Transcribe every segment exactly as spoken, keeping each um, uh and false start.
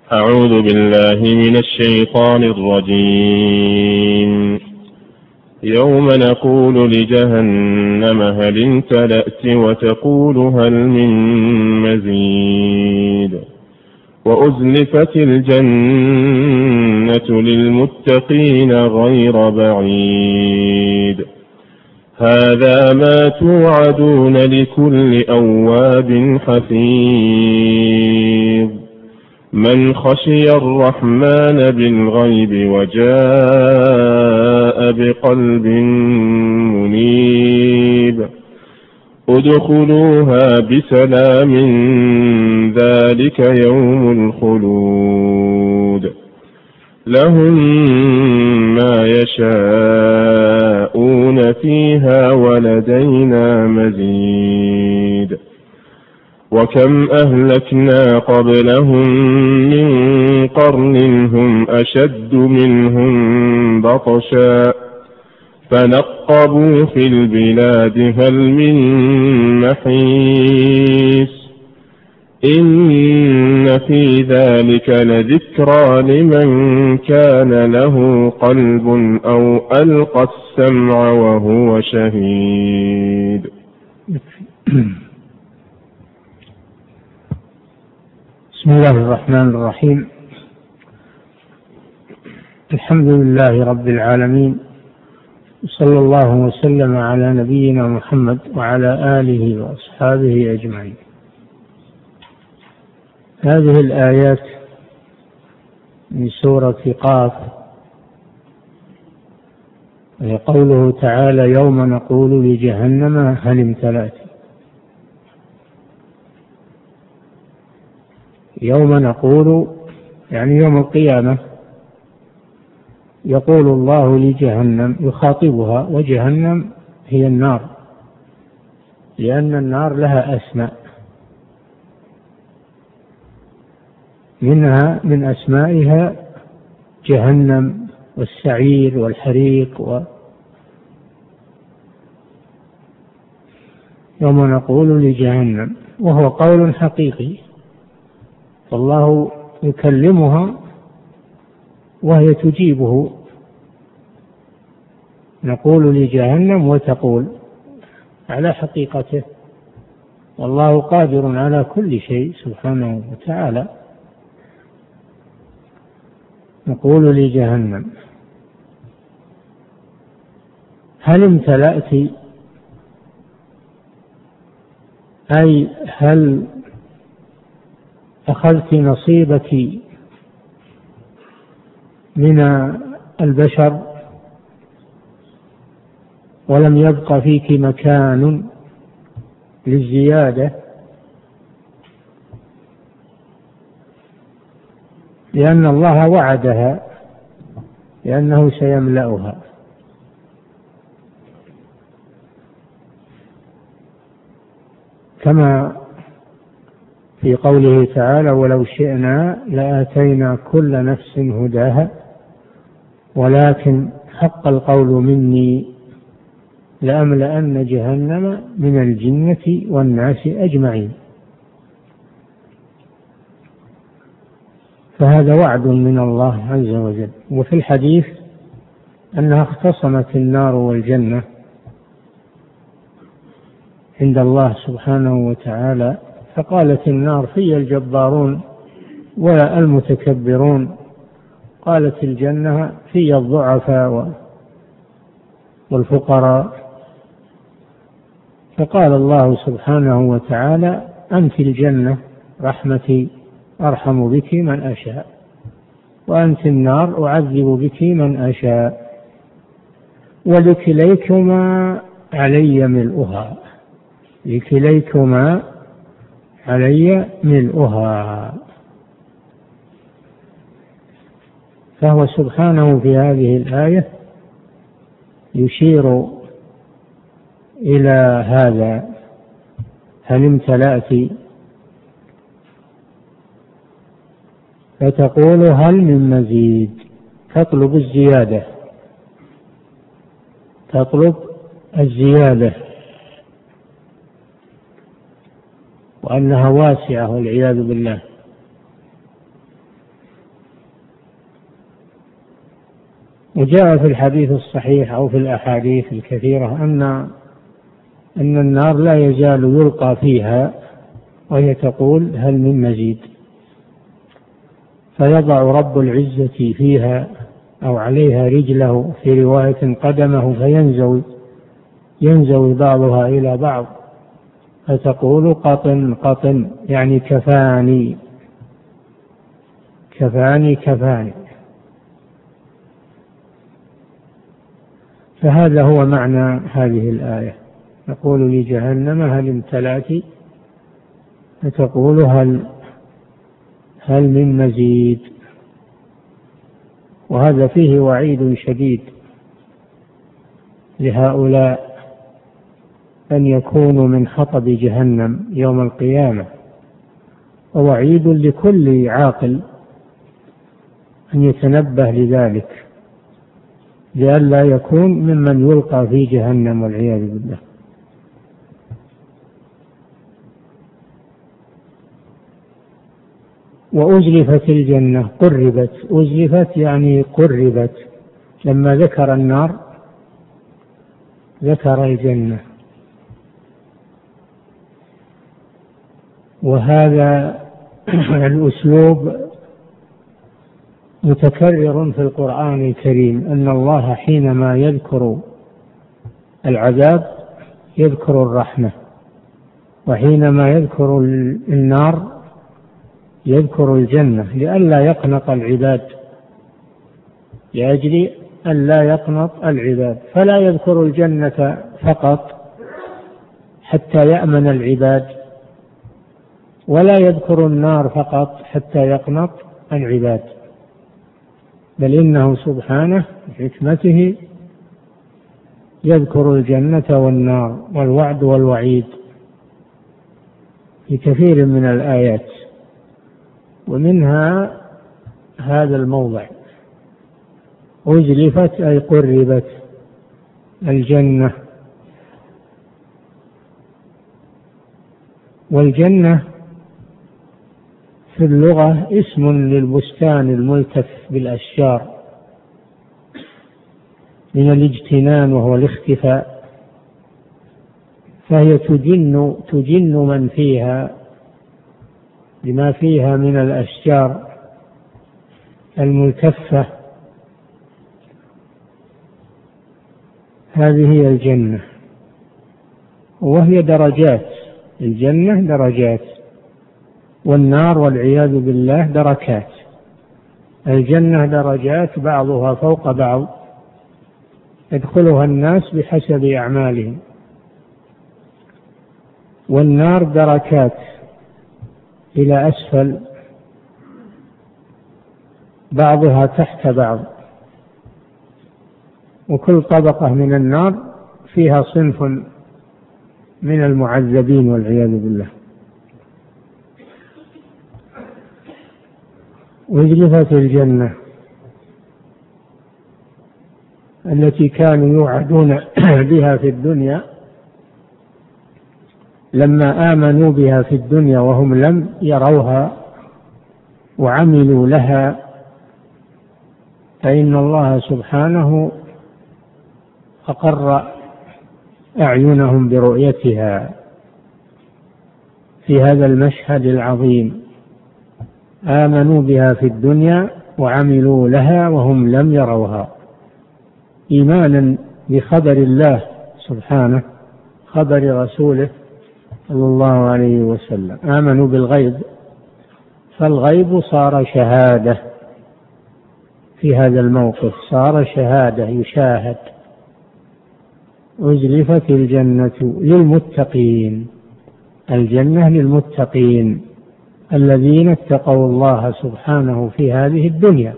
أعوذ بالله من الشيطان الرجيم. يوم نقول لجهنم هل امتلأت وتقول هل من مزيد وأزلفت الجنة للمتقين غير بعيد هذا ما توعدون لكل أواب حفيظ من خشي الرحمن بالغيب وجاء بقلب منيب ادخلوها بسلام ذلك يوم الخلود لهم ما يشاءون فيها ولدينا مزيد وكم أهلكنا قبلهم من قرن هم أشد منهم بطشا فنقبوا في البلاد هل من محيص إن في ذلك لذكرى لمن كان له قلب أو ألقى السمع وهو شهيد. بسم الله الرحمن الرحيم. الحمد لله رب العالمين، صلى الله وسلم على نبينا محمد وعلى آله وأصحابه أجمعين. هذه الآيات من سورة قاف هي قوله تعالى يوم نقول لجهنم هل امتلأت. يوم نقول يعني يوم القيامة يقول الله لجهنم يخاطبها، وجهنم هي النار لأن النار لها أسماء، منها من أسمائها جهنم والسعير والحريق و يوم نقول لجهنم، وهو قول حقيقي، فالله يكلمها وهي تجيبه. نقول لجهنم وتقول على حقيقته، والله قادر على كل شيء سبحانه وتعالى. نقول لجهنم هل امتلأت، أي هل أخذت نصيبك من البشر ولم يبق فيك مكان للزيادة، لأن الله وعدها لأنه سيملأها. كما في قوله تعالى ولو شئنا لآتينا كل نفس هداها ولكن حق القول مني لأملأن جهنم من الجنة والناس أجمعين. فهذا وعد من الله عز وجل. وفي الحديث أنها اختصمت النار والجنة عند الله سبحانه وتعالى، فقالت النار في الجبارون والمتكبرون، قالت الجنة في الضعفاء والفقراء. فقال الله سبحانه وتعالى أنت الجنة رحمتي أرحم بك من أشاء، وأنت النار أعذب بك من أشاء، ولكليكما علي ملؤها، لكليكما علي ملؤها. فهو سبحانه في هذه الآية يشير إلى هذا هل امتلأت، فتقول هل من مزيد، تطلب الزيادة، تطلب الزيادة، وأنها واسعة والعياذ بالله. وجاء في الحديث الصحيح أو في الأحاديث الكثيرة أن أن النار لا يزال يلقى فيها وهي تقول هل من مزيد، فيضع رب العزة فيها أو عليها رجله، في رواية قدمه، فينزوي ينزوي بعضها إلى بعض، فتقول قطن قطن، يعني كفاني كفاني كفاني. فهذا هو معنى هذه الآية. يقول لجهنم هل امتلأت، فتقول هل هل من مزيد. وهذا فيه وعيد شديد لهؤلاء أن يكونوا من حطب جهنم يوم القيامة، ووعيد لكل عاقل أن يتنبه لذلك لئلا يكون ممن يلقى في جهنم والعياذ بالله. وأزلفت الجنة قربت، أزلفت يعني قربت، لما ذكر النار ذكر الجنة. وهذا الأسلوب متكرر في القرآن الكريم، أن الله حينما يذكر العذاب يذكر الرحمة، وحينما يذكر النار يذكر الجنة، لئلا يقنط العباد، لأجل أن لا يقنط العباد، فلا يذكر الجنة فقط حتى يأمن العباد، ولا يذكر النار فقط حتى يقنط العباد، بل إنه سبحانه بحكمته يذكر الجنة والنار والوعد والوعيد في كثير من الآيات، ومنها هذا الموضع أزلفت أي قربت الجنة. والجنة في اللغة اسم للبستان الملتف بالأشجار من الاجتنان وهو الاختفاء، فهي تجن تجن من فيها لما فيها من الأشجار الملتفة. هذه هي الجنة، وهي درجات، الجنة درجات، والنار والعياذ بالله دركات. الجنة درجات بعضها فوق بعض يدخلها الناس بحسب أعمالهم، والنار دركات إلى أسفل بعضها تحت بعض، وكل طبقة من النار فيها صنف من المعذبين والعياذ بالله. وأزلفت الجنة التي كانوا يوعدون بها في الدنيا لما آمنوا بها في الدنيا وهم لم يروها وعملوا لها، فإن الله سبحانه أقر أعينهم برؤيتها في هذا المشهد العظيم. آمنوا بها في الدنيا وعملوا لها وهم لم يروها، إيمانا بخبر الله سبحانه، خبر رسوله صلى الله عليه وسلم. آمنوا بالغيب، فالغيب صار شهادة في هذا الموقف، صار شهادة يشاهد. أزلفت الجنة للمتقين، الجنة للمتقين الذين اتقوا الله سبحانه في هذه الدنيا،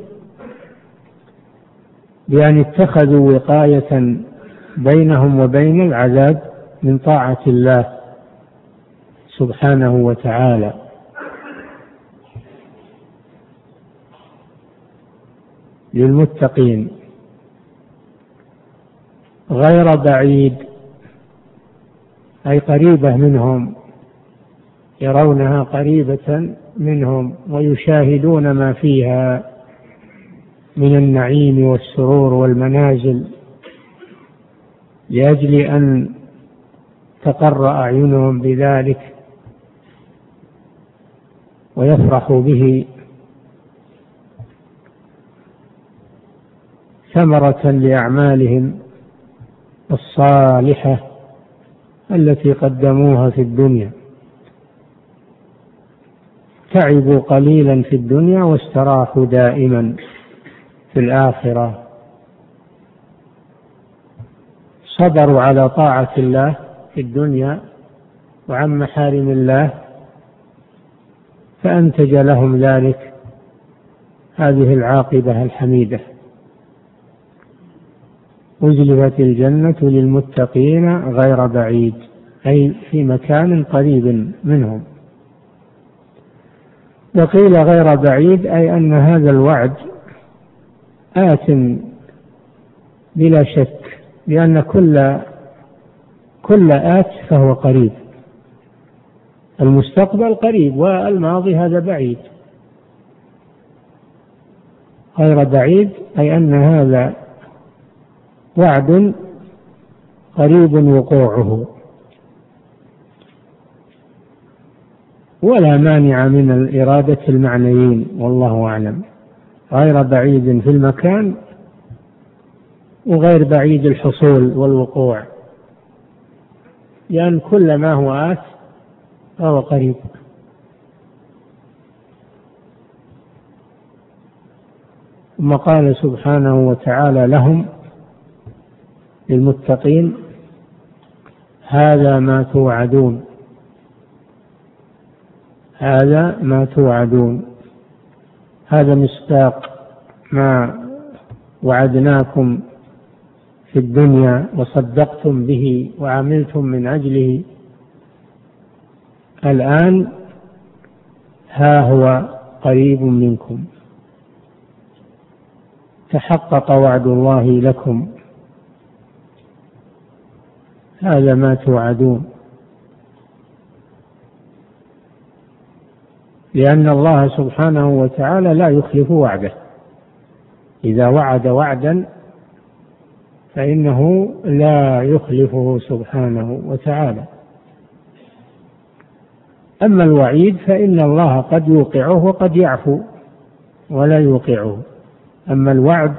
بأن اتخذوا وقاية بينهم وبين العذاب من طاعة الله سبحانه وتعالى. للمتقين غير بعيد أي قريبة منهم، يرونها قريبة منهم ويشاهدون ما فيها. من النعيم والسرور والمنازل لأجل أن تقر أعينهم بذلك ويفرحوا به ثمرة لأعمالهم الصالحة التي قدموها في الدنيا. تعبوا قليلا في الدنيا واستراحوا دائما في الآخرة، صبروا على طاعة الله في الدنيا وعن محارم الله فأنتج لهم ذلك هذه العاقبة الحميدة. أزلفت الجنة للمتقين غير بعيد، أي في مكان قريب منهم. وقيل غير بعيد أي أن هذا الوعد آت بلا شك، لأن كل كل آت فهو قريب. المستقبل قريب والماضي هذا بعيد. غير بعيد أي أن هذا وعد قريب وقوعه، ولا مانع من الإرادة المعنيين والله أعلم. غير بعيد في المكان وغير بعيد الحصول والوقوع، لأن كل ما هو آت فهو قريب. ثم قال سبحانه وتعالى لهم للمتقين هذا ما توعدون، هذا ما توعدون. هذا مصداق ما وعدناكم في الدنيا وصدقتم به وعملتم من أجله. الآن ها هو قريب منكم، تحقق وعد الله لكم. هذا ما توعدون، لأن الله سبحانه وتعالى لا يخلف وعده. إذا وعد وعدا فإنه لا يخلفه سبحانه وتعالى. أما الوعيد فإن الله قد يوقعه وقد يعفو ولا يوقعه. أما الوعد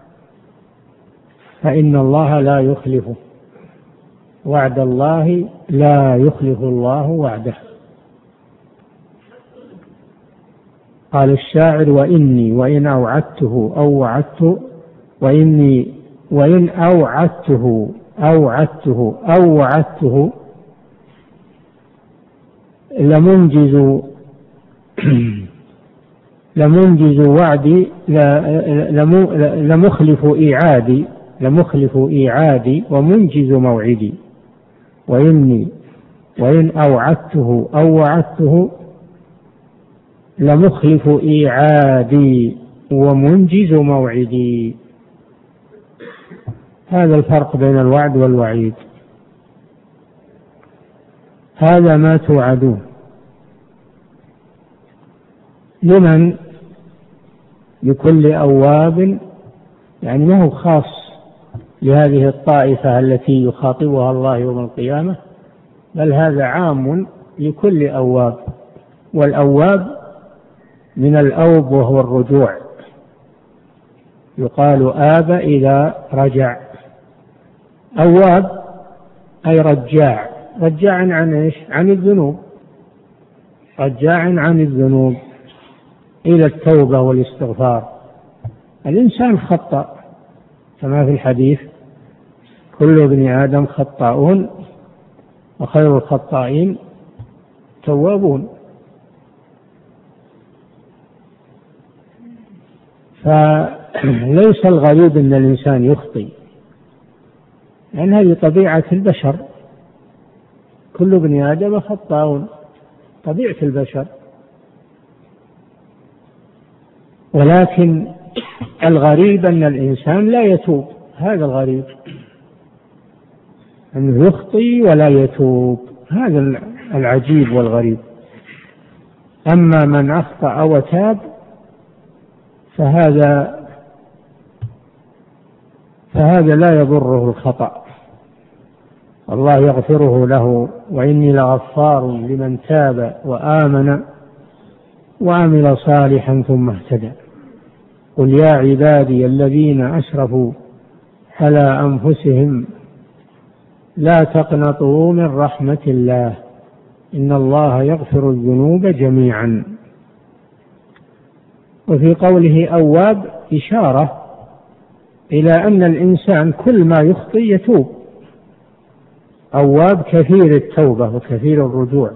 فإن الله لا يخلفه، وعد الله لا يخلف الله وعده. قال الشاعر وإني وإن أوعدته أو وعدته وإني وإن أوعدته أوعدته أو وعدته لمنجز لمنجز وعدي لمخلف إيعادي لمخلف إيعادي ومنجز موعدي. وإني وإن أوعدته أو وعدته لمخلف إيعادي ومنجز موعدي. هذا الفرق بين الوعد والوعيد. هذا ما توعدون. لمن؟ لكل أواب، يعني ما هو خاص لهذه الطائفة التي يخاطبها الله يوم القيامة، بل هذا عام لكل أواب. والأواب من الأوب وهو الرجوع، يقال آب إذا رجع. أواب أي رجاع، رجاع عن إيش؟ عن الذنوب، رجاع عن الذنوب إلى التوبة والاستغفار. الإنسان خطأ كما في الحديث كل ابن آدم خطاؤون وخير الخطائين توابون. فليس الغريب أن الإنسان يخطئ، لأن هذه طبيعة البشر. كل ابن آدم خطاؤون، طبيعة البشر. ولكن الغريب أن الإنسان لا يتوب، هذا الغريب، أنه يخطئ ولا يتوب، هذا العجيب والغريب. أما من أخطأ وتاب فهذا فهذا لا يضره الخطأ، الله يغفره له. وإني لغفار لمن تاب وآمن وعمل صالحا ثم اهتدى. قل يا عبادي الذين أسرفوا على أنفسهم لا تقنطوا من رحمة الله إن الله يغفر الذنوب جميعا. وفي قوله أواب إشارة إلى أن الإنسان كل ما يخطئ يتوب. أواب كثير التوبة وكثير الرجوع،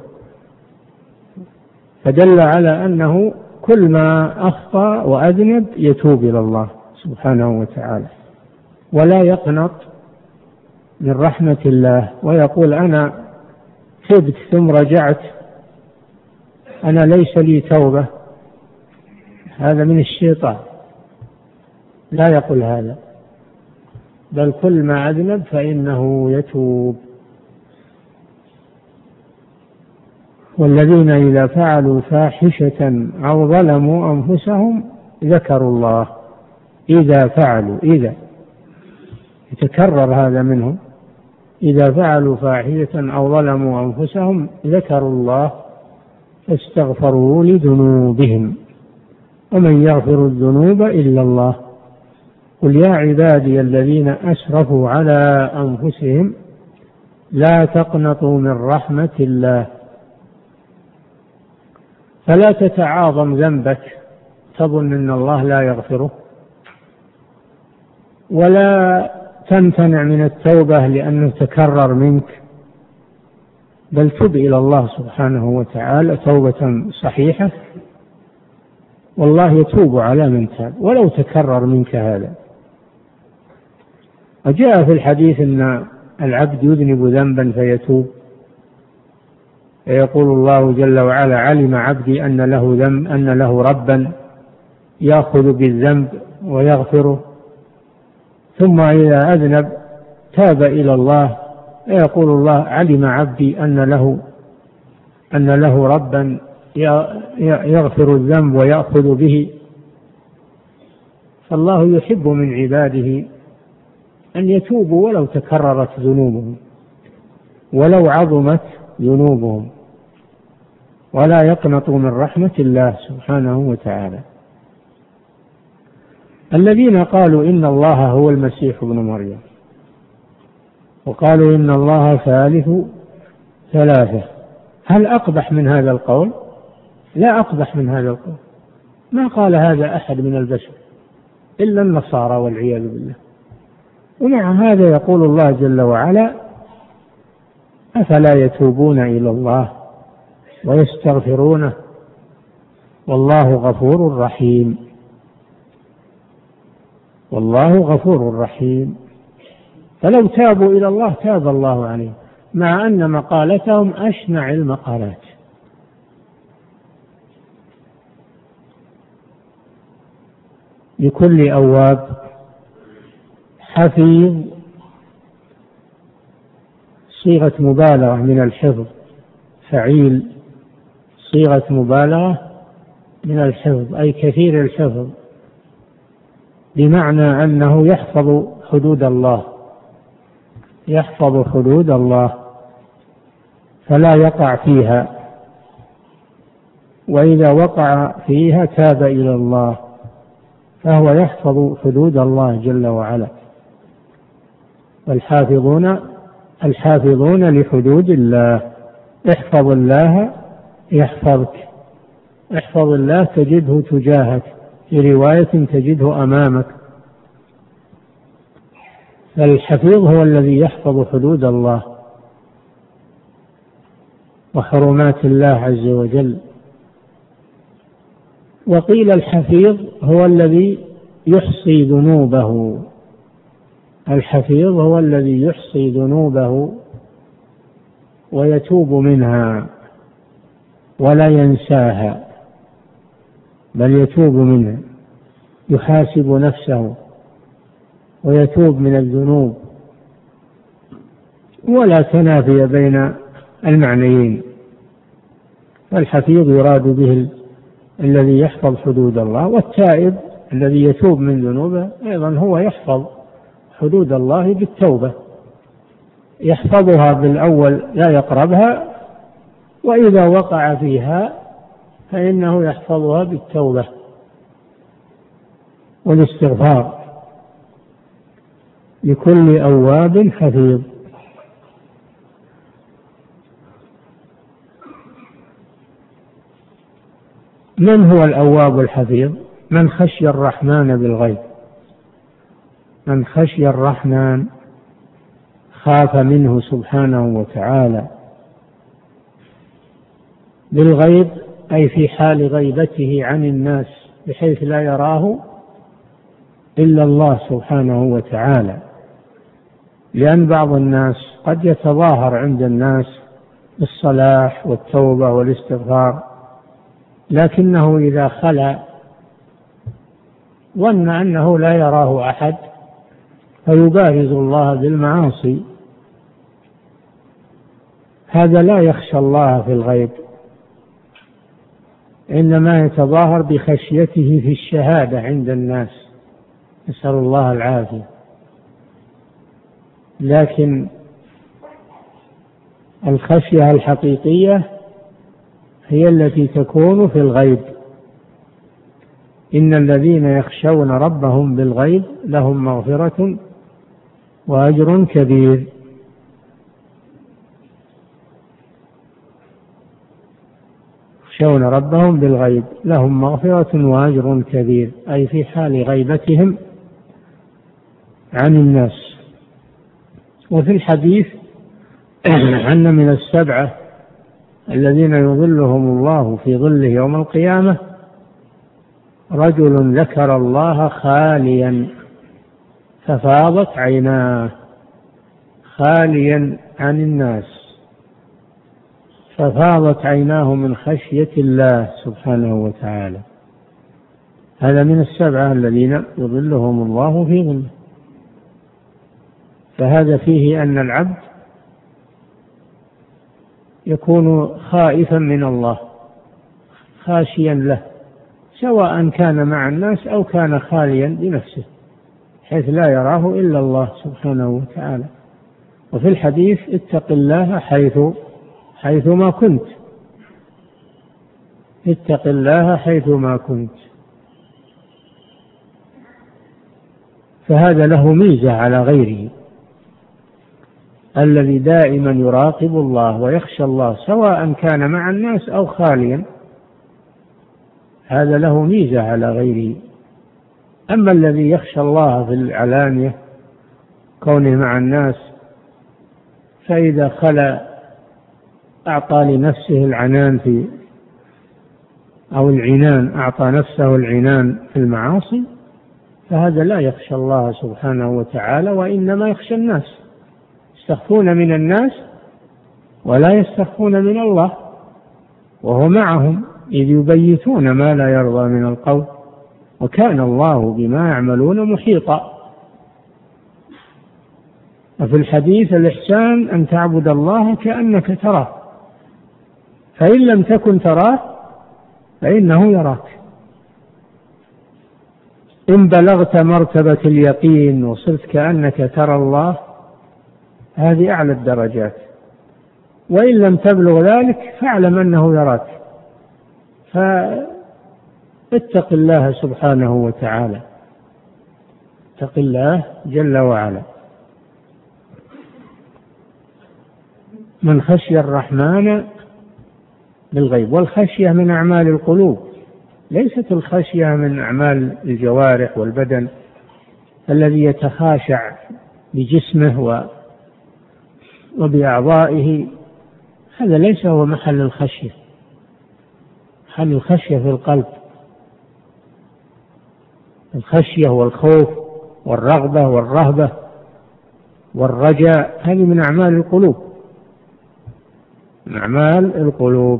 فدل على أنه كل ما أخطأ وأذنب يتوب إلى الله سبحانه وتعالى، ولا يقنط من رحمة الله ويقول أنا تبت ثم رجعت، أنا ليس لي توبة، هذا من الشيطان. لا يقول هذا، بل كل ما أذنب فإنه يتوب. والذين إذا فعلوا فاحشة أو ظلموا أنفسهم ذكروا الله. إذا فعلوا، إذا يتكرر هذا منهم، إذا فعلوا فاحشة أو ظلموا أنفسهم ذكروا الله فاستغفروا لذنوبهم ومن يغفر الذنوب إلا الله. قل يا عبادي الذين أسرفوا على أنفسهم لا تقنطوا من رحمة الله. فلا تتعاظم ذنبك تظن أن الله لا يغفره، ولا تمتنع من التوبة لأنه تكرر منك، بل تب إلى الله سبحانه وتعالى توبة صحيحة، والله يتوب على من تاب ولو تكرر منك هذا. وجاء في الحديث أن العبد يذنب ذنبا فيتوب، يقول الله جل وعلا علم عبدي أن له ذنب، أن له ربا يأخذ بالذنب ويغفره، ثم إذا أذنب تاب إلى الله يقول الله علم عبدي أن له أن له ربا يغفر الذنب ويأخذ به. فالله يحب من عباده أن يتوبوا ولو تكررت ذنوبهم ولو عظمت ذنوبهم، ولا يقنطوا من رحمة الله سبحانه وتعالى. الذين قالوا إن الله هو المسيح ابن مريم وقالوا إن الله ثالث ثلاثة، هل أقبح من هذا القول؟ لا أقبح من هذا القول، ما قال هذا أحد من البشر إلا النصارى والعياذ بالله. ومع هذا يقول الله جل وعلا أفلا يتوبون إلى الله ويستغفرونه والله غفور رحيم. والله غفور رحيم، فلو تابوا إلى الله تاب الله عليهم، مع أن مقالتهم أشنع المقالات. لكل أواب حفيظ صيغة مبالغة من الحفظ، فعيل صيغة مبالغة من الحفظ أي كثير الحفظ، بمعنى أنه يحفظ حدود الله، يحفظ حدود الله فلا يقع فيها، وإذا وقع فيها تاب إلى الله، فهو يحفظ حدود الله جل وعلا. والحافظون الحافظون لحدود الله. احفظ الله يحفظك، احفظ الله تجده تجاهك، في رواية تجده أمامك. فالحفيظ هو الذي يحفظ حدود الله وحرمات الله عز وجل. وقيل الحفيظ هو الذي يحصي ذنوبه، الحفيظ هو الذي يحصي ذنوبه ويتوب منها ولا ينساها، بل يتوب منها، يحاسب نفسه ويتوب من الذنوب، ولا تنافي بين المعنيين. الحفيظ يراد به الذي يحفظ حدود الله، والتائب الذي يتوب من ذنوبه أيضا هو يحفظ حدود الله بالتوبة، يحفظها بالأول لا يقربها، وإذا وقع فيها فإنه يحفظها بالتوبة والاستغفار لكل أواب حفيظ. من هو الأواب الحفيظ؟ من خشي الرحمن بالغيب، من خشي الرحمن خاف منه سبحانه وتعالى بالغيب، أي في حال غيبته عن الناس بحيث لا يراه إلا الله سبحانه وتعالى. لأن بعض الناس قد يتظاهر عند الناس بالصلاح والتوبة والاستغفار، لكنه إذا خلا ظن أنه لا يراه أحد فيبارز الله بالمعاصي، هذا لا يخشى الله في الغيب، إنما يتظاهر بخشيته في الشهادة عند الناس، نسأل الله العافية. لكن الخشية الحقيقية هي التي تكون في الغيب. إن الذين يخشون ربهم بالغيب لهم مغفرة وأجر كبير. يخشون ربهم بالغيب لهم مغفرة وأجر كبير، أي في حال غيبتهم عن الناس. وفي الحديث أن من السبعة الذين يظلهم الله في ظله يوم القيامة رجل ذكر الله خاليا ففاضت عيناه، خاليا عن الناس ففاضت عيناه من خشية الله سبحانه وتعالى. هذا من السبعة الذين يظلهم الله في ظله. فهذا فيه أن العبد يكون خائفا من الله خاشيا له، سواء كان مع الناس أو كان خاليا بنفسه حيث لا يراه إلا الله سبحانه وتعالى. وفي الحديث اتق الله حيث حيث ما كنت، اتق الله حيث ما كنت. فهذا له ميزة على غيره، الذي دائما يراقب الله ويخشى الله سواء كان مع الناس أو خاليا، هذا له ميزة على غيره. أما الذي يخشى الله في العلانية كونه مع الناس، فإذا خلا أعطى لنفسه العنان في أو العنان أعطى نفسه العنان في المعاصي، فهذا لا يخشى الله سبحانه وتعالى، وإنما يخشى الناس، يستخفون من الناس ولا يستخفون من الله، وهو معهم إذ يبيتون ما لا يرضى من القول، وكان الله بما يعملون محيطا. وفي الحديث الإحسان أن تعبد الله كأنك تراه، فإن لم تكن تراه فإنه يراك. إن بلغت مرتبة اليقين وصرت كأنك ترى الله، هذه أعلى الدرجات. وإن لم تبلغ ذلك فاعلم أنه يراك، فاتق الله سبحانه وتعالى، اتق الله جل وعلا. من خشي الرحمن بالغيب. والخشية من أعمال القلوب، ليست الخشية من أعمال الجوارح والبدن الذي يتخاشع بجسمه وبأعضائه، هذا ليس هو محل الخشية. محل الخشية في القلب، الخشية والخوف والرغبة والرهبة والرجاء، هذه من أعمال القلوب، من أعمال القلوب.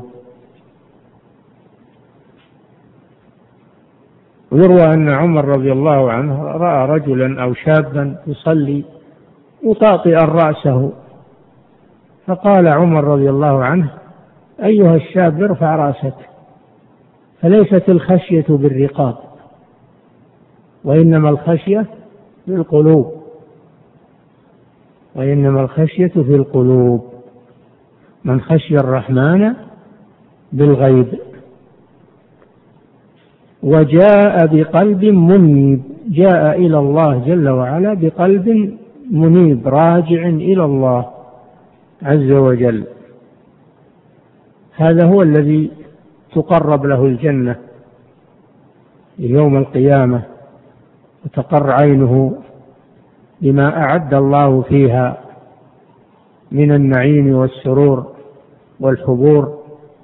ويروى أن عمر رضي الله عنه رأى رجلا أو شابا يصلي مطاطئا رأسه، فقال عمر رضي الله عنه: أيها الشاب ارفع رأسك، فليست الخشية بالرقاب، وإنما الخشية بالقلوب. وإنما الخشية في القلوب. من خشي الرحمن بالغيب وجاء بقلب منيب، جاء إلى الله جل وعلا بقلب منيب راجع إلى الله عز وجل، هذا هو الذي تقرب له الجنة يوم القيامة وتقر عينه بما أعد الله فيها من النعيم والسرور والحبور.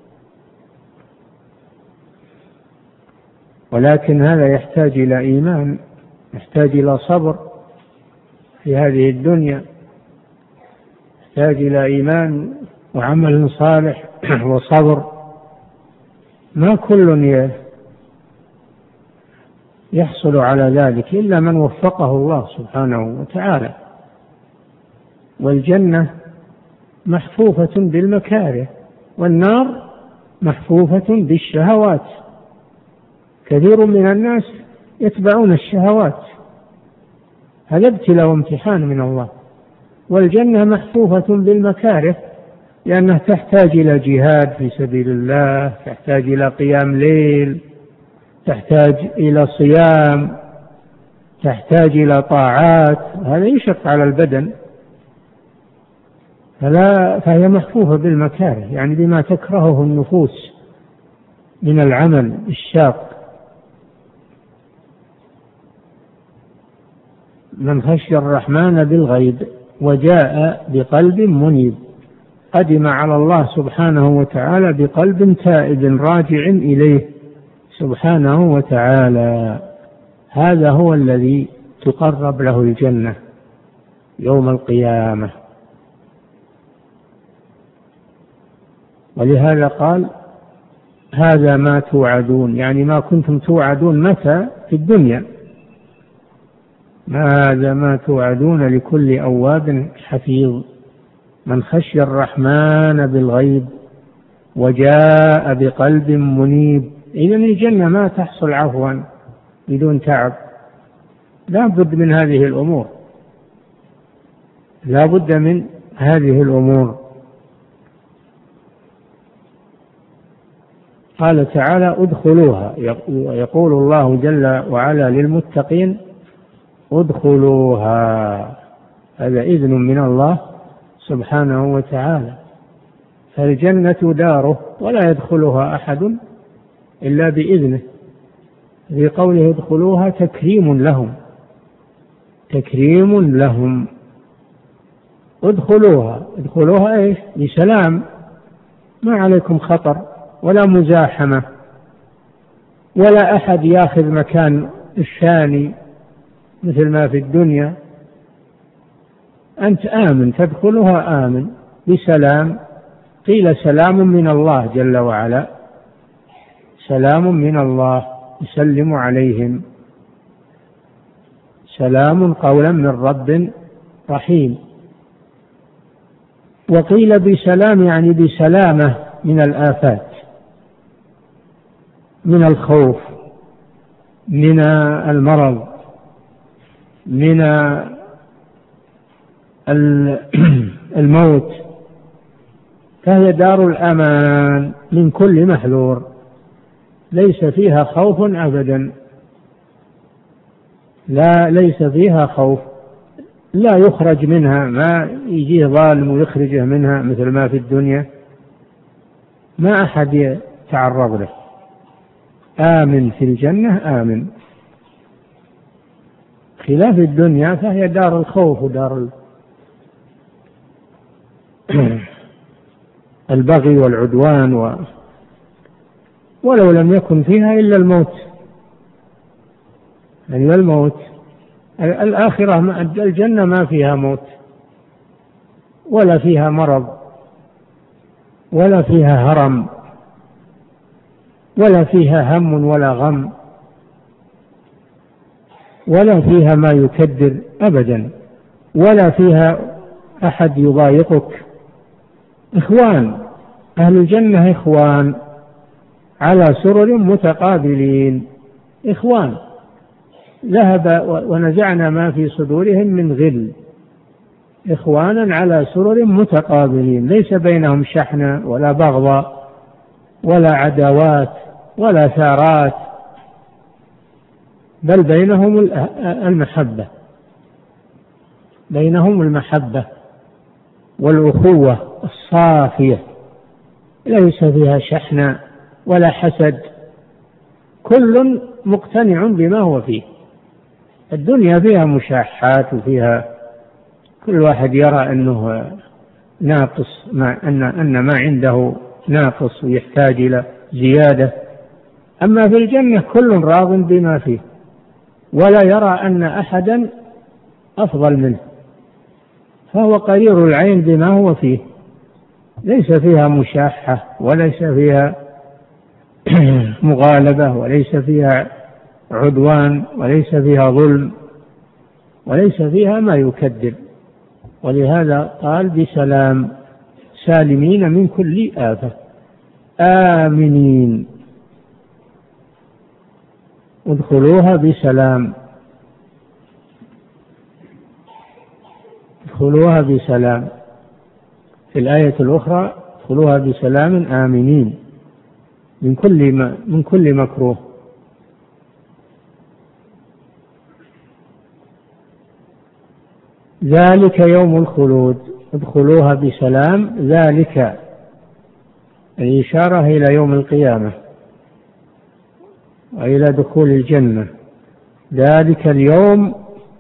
ولكن هذا يحتاج إلى إيمان، يحتاج إلى صبر في هذه الدنيا، يحتاج إلى إيمان وعمل صالح وصبر. ما كل يحصل على ذلك إلا من وفقه الله سبحانه وتعالى. والجنة محفوفة بالمكاره والنار محفوفة بالشهوات، كثير من الناس يتبعون الشهوات، هذا ابتلاء وامتحان من الله. والجنة محفوفة بالمكاره لأنها تحتاج إلى جهاد في سبيل الله، تحتاج إلى قيام ليل، تحتاج إلى صيام، تحتاج إلى طاعات، هذا يشق على البدن، فلا فهي محفوفة بالمكاره، يعني بما تكرهه النفوس من العمل الشاق. من خشي الرحمن بالغيب وجاء بقلب منيب، قدم على الله سبحانه وتعالى بقلب تائب راجع إليه سبحانه وتعالى، هذا هو الذي تقرب له الجنة يوم القيامة. ولهذا قال هذا ما توعدون، يعني ما كنتم توعدون متى في الدنيا، هذا ما توعدون لكل أواب حفيظ. من خشي الرحمن بالغيب وجاء بقلب منيب. إذن الجنة ما تحصل عفوا بدون تعب، لا بد من هذه الأمور، لا بد من هذه الأمور. قال تعالى ادخلوها، يقول الله جل وعلا للمتقين ادخلوها، هذا إذن من الله سبحانه وتعالى. فالجنة داره ولا يدخلها أحد إلا بإذنه. في قوله ادخلوها تكريم لهم، تكريم لهم. ادخلوها، ادخلوها ايش؟ بسلام، ما عليكم خطر ولا مزاحمة ولا أحد ياخذ مكان الثاني مثل ما في الدنيا. أنت آمن، تدخلها آمن بسلام. قيل سلام من الله جل وعلا، سلام من الله يسلم عليهم، سلام قولا من رب رحيم. وقيل بسلام يعني بسلامة من الآفات، من الخوف، من المرض، من الموت، فهي دار الأمان من كل محذور، ليس فيها خوف أبدا، لا ليس فيها خوف، لا يخرج منها، ما يجيه ظالم ويخرجه منها مثل ما في الدنيا، ما أحد يتعرض له. آمن في الجنة، آمن. خلاف الدنيا فهي دار الخوف ودار البغي والعدوان، و ولو لم يكن فيها إلا الموت، إلا الموت. الآخرة الجنة ما فيها موت ولا فيها مرض ولا فيها هرم ولا فيها هم ولا غم ولا فيها ما يكدر أبدا، ولا فيها أحد يضايقك. إخوان، أهل الجنة إخوان على سرر متقابلين، إخوان. ذهب ونزعنا ما في صدورهم من غل، إخوانا على سرر متقابلين، ليس بينهم شحنة ولا بغضاء ولا عداوات ولا ثارات، بل بينهم المحبة، بينهم المحبة والأخوة الصافية، ليس فيها شحنة ولا حسد، كل مقتنع بما هو فيه. الدنيا فيها مشاحات وفيها كل واحد يرى أنه ناقص، ما أن أن ما عنده ناقص ويحتاج إلى زيادة. أما في الجنة كل راض بما فيه، ولا يرى أن أحدا أفضل منه، فهو قرير العين بما هو فيه، ليس فيها مشاحة وليس فيها مغالبة وليس فيها عدوان وليس فيها ظلم وليس فيها ما يكذب. ولهذا قال بسلام سالمين من كل آفة آمنين ادخلوها بسلام، ادخلوها بسلام. في الآية الأخرى ادخلوها بسلام آمنين من كل ما من كل مكروه. ذلك يوم الخلود ادخلوها بسلام، ذلك الإشارة إلى يوم القيامة وإلى دخول الجنة. ذلك اليوم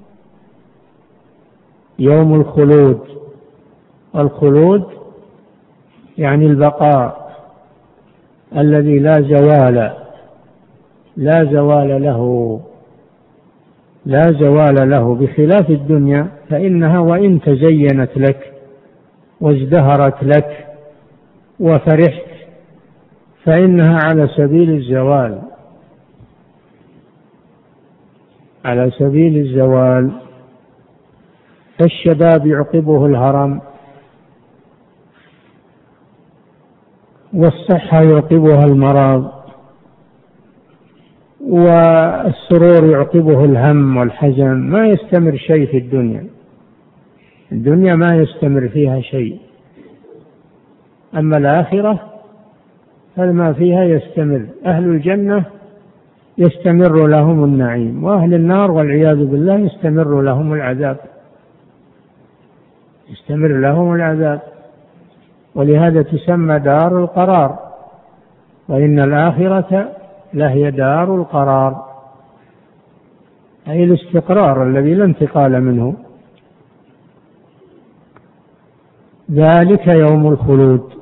يوم الخلود، الخلود يعني البقاء الذي لا زوال لا زوال له لا زوال له، بخلاف الدنيا فإنها وإن تزينت لك وازدهرت لك وفرحت فإنها على سبيل الزوال، على سبيل الزوال. فالشباب يعقبه الهرم، والصحة يعقبها المرض، والسرور يعقبه الهم والحزن. ما يستمر شيء في الدنيا، الدنيا ما يستمر فيها شيء. أما الآخرة فما فيها يستمر. أهل الجنة يستمر لهم النعيم، وأهل النار والعياذ بالله يستمر لهم العذاب، يستمر لهم العذاب. ولهذا تسمى دار القرار، وإن الآخرة لهي دار القرار، أي الاستقرار الذي لا انتقال منه. ذلك يوم الخلود،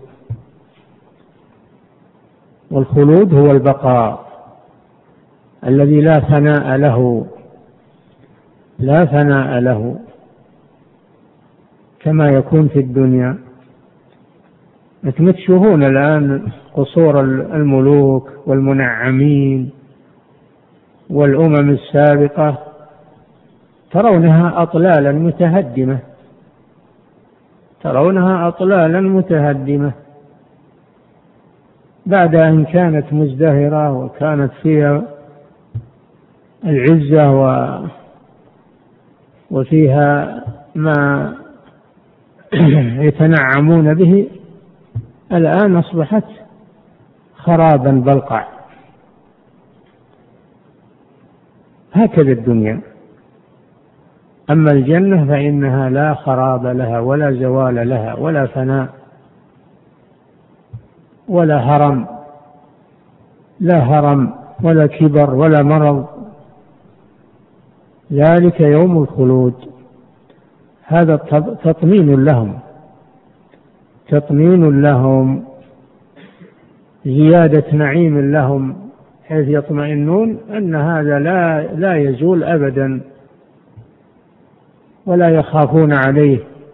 والخلود هو البقاء الذي لا فناء له، لا فناء له كما يكون في الدنيا. لكن تشوفون الآن قصور الملوك والمنعمين والأمم السابقة ترونها أطلالا متهدمة، ترونها أطلالا متهدمة بعد أن كانت مزدهرة وكانت فيها العزة وفيها ما يتنعمون به، الآن أصبحت خرابا بلقع. هكذا الدنيا. أما الجنة فإنها لا خراب لها ولا زوال لها ولا فناء ولا هرم، لا هرم ولا كبر ولا مرض. ذلك يوم الخلود، هذا تطمين لهم، تطمين لهم، زيادة نعيم لهم، حيث يطمئنون أن هذا لا لا يزول أبدا ولا يخافون عليه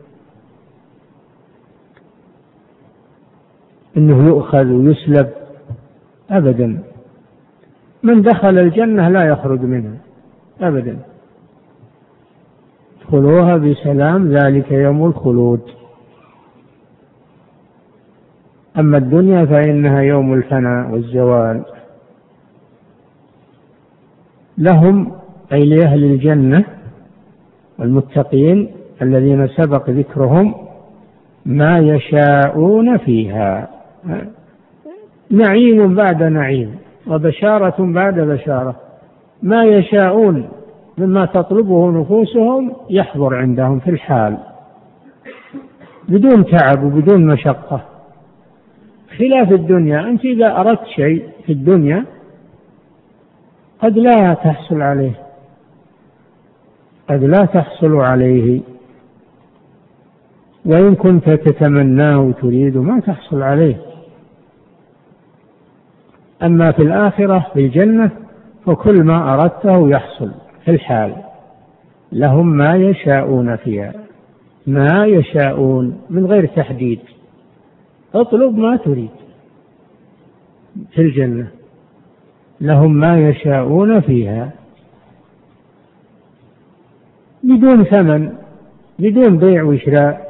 إنه يؤخذ ويسلب أبدا. من دخل الجنة لا يخرج منها أبدا. ادخلوها بسلام، ذلك يوم الخلود. أما الدنيا فإنها يوم الفناء والزوال. لهم أي لأهل الجنة والمتقين الذين سبق ذكرهم ما يشاءون فيها، نعيم بعد نعيم وبشارة بعد بشارة، ما يشاءون مما تطلبه نفوسهم يحضر عندهم في الحال بدون تعب وبدون مشقة، خلاف الدنيا. أنت إذا أردت شيء في الدنيا قد لا تحصل عليه، قد لا تحصل عليه، وإن كنت تتمناه وتريد ما تحصل عليه. أما في الآخرة في الجنة فكل ما أردته يحصل في الحال، لهم ما يشاءون فيها، ما يشاءون من غير تحديد، اطلب ما تريد في الجنة، لهم ما يشاءون فيها بدون ثمن، بدون بيع وشراء،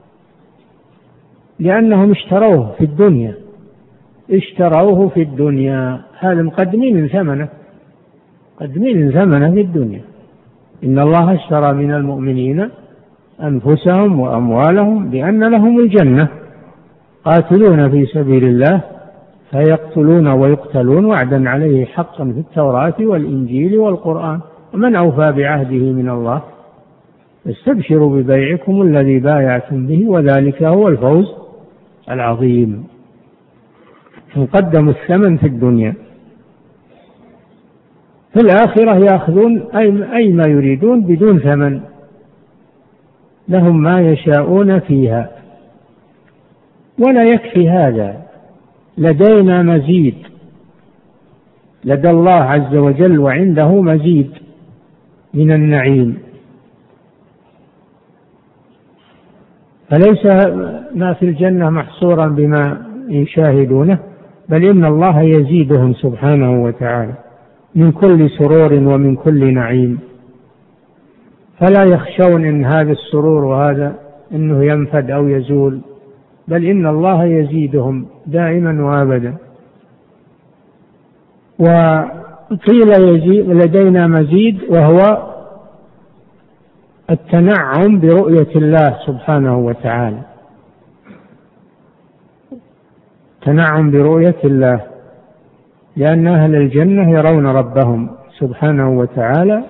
لأنهم اشتروه في الدنيا، اشتروه في الدنيا، هذا مقدمين ثمنه، مقدمين ثمنه في الدنيا. إن الله اشترى من المؤمنين أنفسهم وأموالهم بأن لهم الجنة قاتلون في سبيل الله فيقتلون ويقتلون وعدا عليه حقا في التوراة والإنجيل والقرآن، ومن أوفى بعهده من الله، استبشروا ببيعكم الذي بايعتم به وذلك هو الفوز العظيم. قدموا الثمن في الدنيا، في الآخرة يأخذون أي ما يريدون بدون ثمن، لهم ما يشاءون فيها. ولا يكفي هذا، لدينا مزيد، لدى الله عز وجل وعنده مزيد من النعيم، فليس ما في الجنة محصورا بما يشاهدونه، بل إن الله يزيدهم سبحانه وتعالى من كل سرور ومن كل نعيم، فلا يخشون إن هذا السرور وهذا إنه ينفد أو يزول، بل إن الله يزيدهم دائما وأبدا. وقيل يزيد لدينا مزيد، وهو التنعم برؤية الله سبحانه وتعالى، تنعم برؤية الله، لأن أهل الجنة يرون ربهم سبحانه وتعالى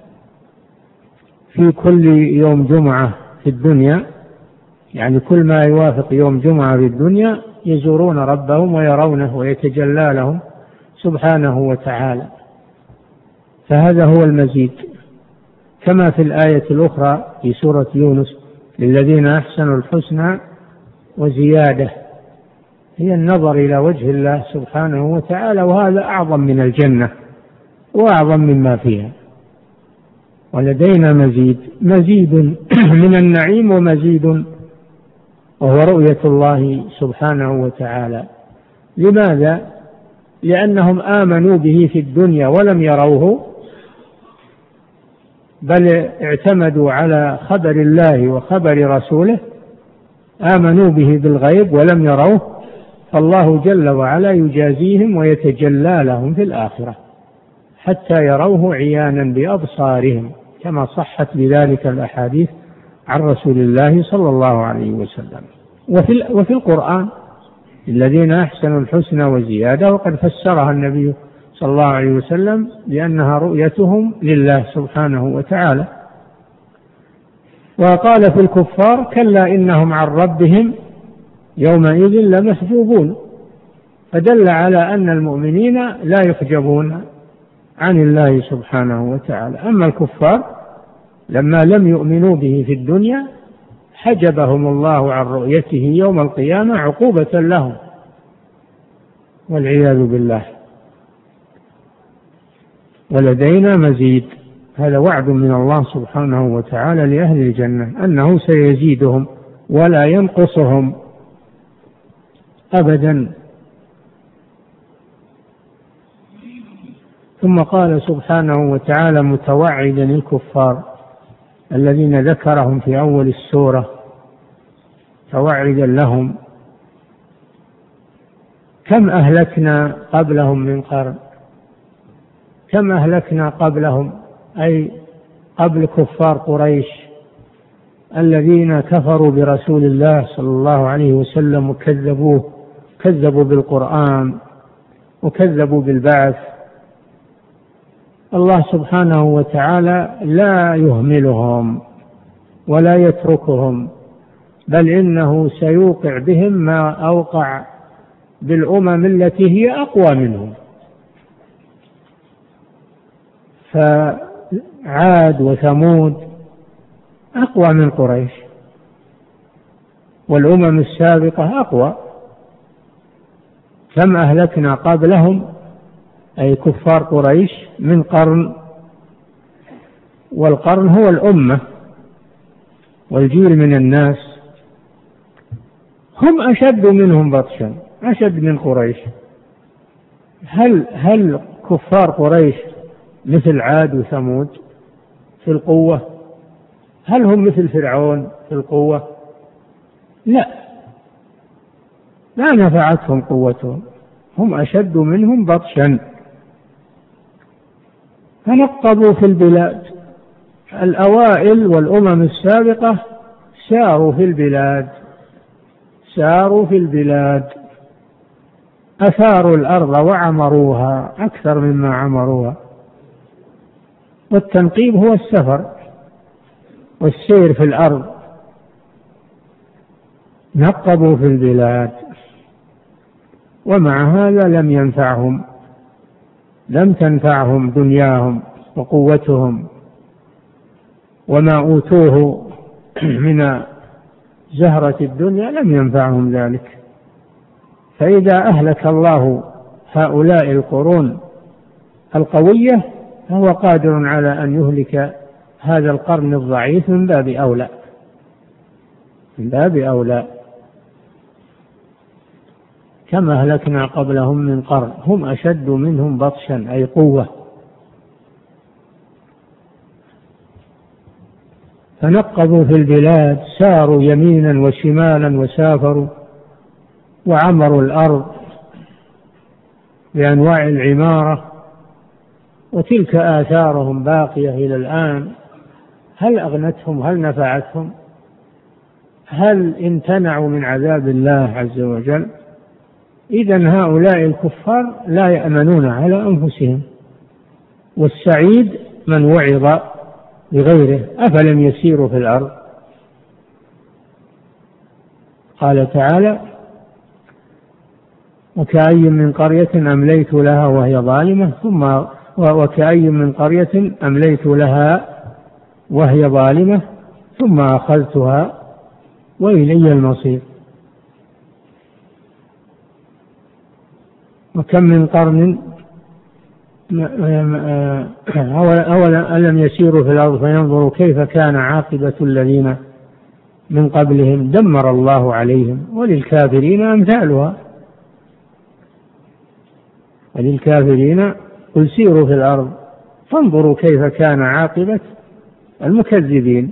في كل يوم جمعة في الدنيا، يعني كل ما يوافق يوم جمعة في الدنيا يزورون ربهم ويرونه ويتجلى لهم سبحانه وتعالى، فهذا هو المزيد. كما في الآية الأخرى في سورة يونس: للذين أحسنوا الحسنى وزيادة، هي النظر إلى وجه الله سبحانه وتعالى، وهذا أعظم من الجنة وأعظم مما فيها. ولدينا مزيد، مزيد من النعيم ومزيد، وهو رؤية الله سبحانه وتعالى. لماذا؟ لأنهم آمنوا به في الدنيا ولم يروه، بل اعتمدوا على خبر الله وخبر رسوله، آمنوا به بالغيب ولم يروه، فالله جل وعلا يجازيهم ويتجلى لهم في الآخرة حتى يروه عيانا بأبصارهم، كما صحت بذلك الأحاديث عن رسول الله صلى الله عليه وسلم. وفي, وفي القرآن: الذين أحسنوا الحسنى وزيادة، وقد فسرها النبي صلى الله عليه وسلم بأنها رؤيتهم لله سبحانه وتعالى. وقال في الكفار: كلا إنهم عن ربهم يومئذ لمحجوبون، فدل على أن المؤمنين لا يحجبون عن الله سبحانه وتعالى. أما الكفار لما لم يؤمنوا به في الدنيا حجبهم الله عن رؤيته يوم القيامة عقوبة لهم، والعياذ بالله. ولدينا مزيد، هذا وعد من الله سبحانه وتعالى لأهل الجنة أنه سيزيدهم ولا ينقصهم أبدا. ثم قال سبحانه وتعالى متوعدا الكفار الذين ذكرهم في أول السورة، توعدا لهم: كم أهلكنا قبلهم من قرن، كم أهلكنا قبلهم، أي قبل كفار قريش، الذين كفروا برسول الله صلى الله عليه وسلم وكذبوه، كذبوا بالقرآن وكذبوا بالبعث، الله سبحانه وتعالى لا يهملهم ولا يتركهم، بل إنه سيوقع بهم ما أوقع بالأمم التي هي أقوى منهم. فعاد وثمود أقوى من قريش، والأمم السابقة أقوى. كم أهلكنا قبلهم أي كفار قريش من قرن، والقرن هو الأمة والجيل من الناس، هم أشد منهم بطشا، أشد من قريش. هل هل كفار قريش مثل عاد وثمود في القوة؟ هل هم مثل فرعون في القوة؟ لا، لا نفعتهم قوتهم، هم أشد منهم بطشا. فنقبوا في البلاد، الأوائل والأمم السابقة ساروا في البلاد، ساروا في البلاد أثاروا الأرض وعمروها أكثر مما عمروها. والتنقيب هو السفر والسير في الأرض. نقبوا في البلاد، ومع هذا لم ينفعهم، لم تنفعهم دنياهم وقوتهم وما أوتوه من زهرة الدنيا، لم ينفعهم ذلك. فإذا أهلك الله هؤلاء القرون القوية فهو قادر على أن يهلك هذا القرن الضعيف من باب أولى، من باب أولى. كما أهلكنا قبلهم من قرن هم أشد منهم بطشا أي قوة. فنقبوا في البلاد، ساروا يمينا وشمالا وسافروا وعمروا الأرض بأنواع العمارة، وتلك آثارهم باقية إلى الآن. هل أغنتهم؟ هل نفعتهم؟ هل امتنعوا من عذاب الله عز وجل؟ إذن هؤلاء الكفار لا يأمنون على أنفسهم. والسعيد من وعظ بغيره. أفلم يسيروا في الأرض؟ قال تعالى: وكأي من قرية أمليت لها وهي ظالمة ثم وكأي من قرية أمليت لها وهي ظالمة ثم أخذتها وإلي المصير. وكم من قرن أولا ألم يسيروا في الأرض فينظروا كيف كان عاقبة الذين من قبلهم دمر الله عليهم وللكافرين أمثالها. وللكافرين قل سيروا في الأرض فانظروا كيف كان عاقبة المكذبين.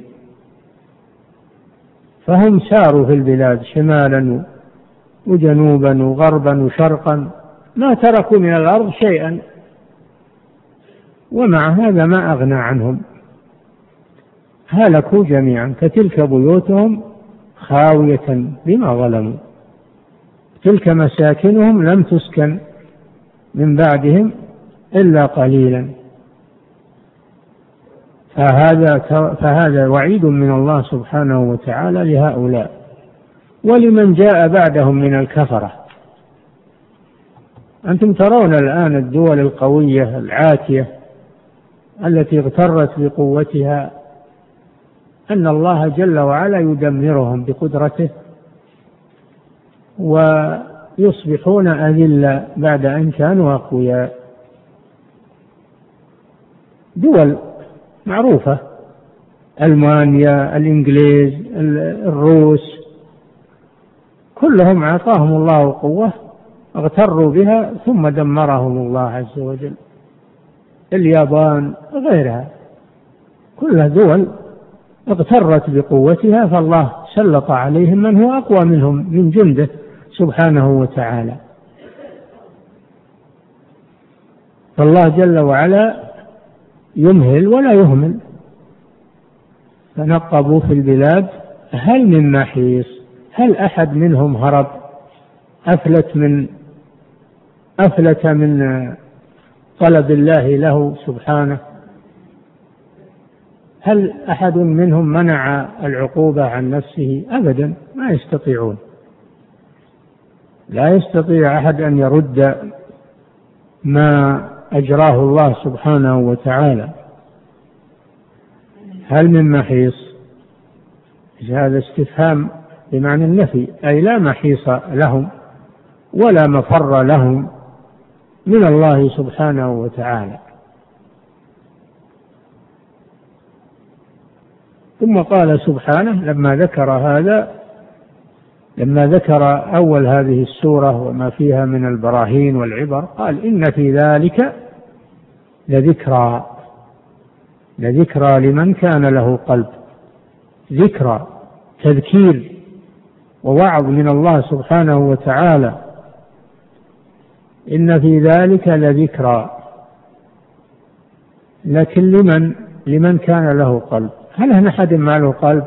فهم ساروا في البلاد شمالا وجنوبا وغربا وشرقا، ما تركوا من الأرض شيئا، ومع هذا ما أغنى عنهم، هلكوا جميعا. فتلك بيوتهم خاوية بما ظلموا، تلك مساكنهم لم تسكن من بعدهم إلا قليلا. فهذا فهذا وعيد من الله سبحانه وتعالى لهؤلاء ولمن جاء بعدهم من الكفرة. أنتم ترون الآن الدول القوية العاتية التي اغترت بقوتها أن الله جل وعلا يدمرهم بقدرته ويصبحون أذلة بعد أن كانوا أقوياء. دول معروفة، ألمانيا، الإنجليز، الروس، كلهم أعطاهم الله قوة اغتروا بها ثم دمرهم الله عز وجل. اليابان وغيرها كلها دول اغترت بقوتها فالله سلط عليهم من هو أقوى منهم من جنده سبحانه وتعالى. فالله جل وعلا يمهل ولا يهمل. فنقبوا في البلاد هل من محيص، هل أحد منهم هرب أفلت من أفلت من طلب الله له سبحانه؟ هل أحد منهم منع العقوبة عن نفسه؟ أبدا، ما يستطيعون. لا يستطيع أحد أن يرد ما أجراه الله سبحانه وتعالى. هل من محيص؟ هذا استفهام بمعنى النفي، أي لا محيص لهم ولا مفر لهم من الله سبحانه وتعالى. ثم قال سبحانه لما ذكر هذا، لما ذكر أول هذه السورة وما فيها من البراهين والعبر، قال إن في ذلك لذكرى لذكرى لمن كان له قلب. ذكرى، تذكير ووعظ من الله سبحانه وتعالى. إن في ذلك لذكرى، لكن لمن لمن كان له قلب. هل هنا أحد ما له قلب؟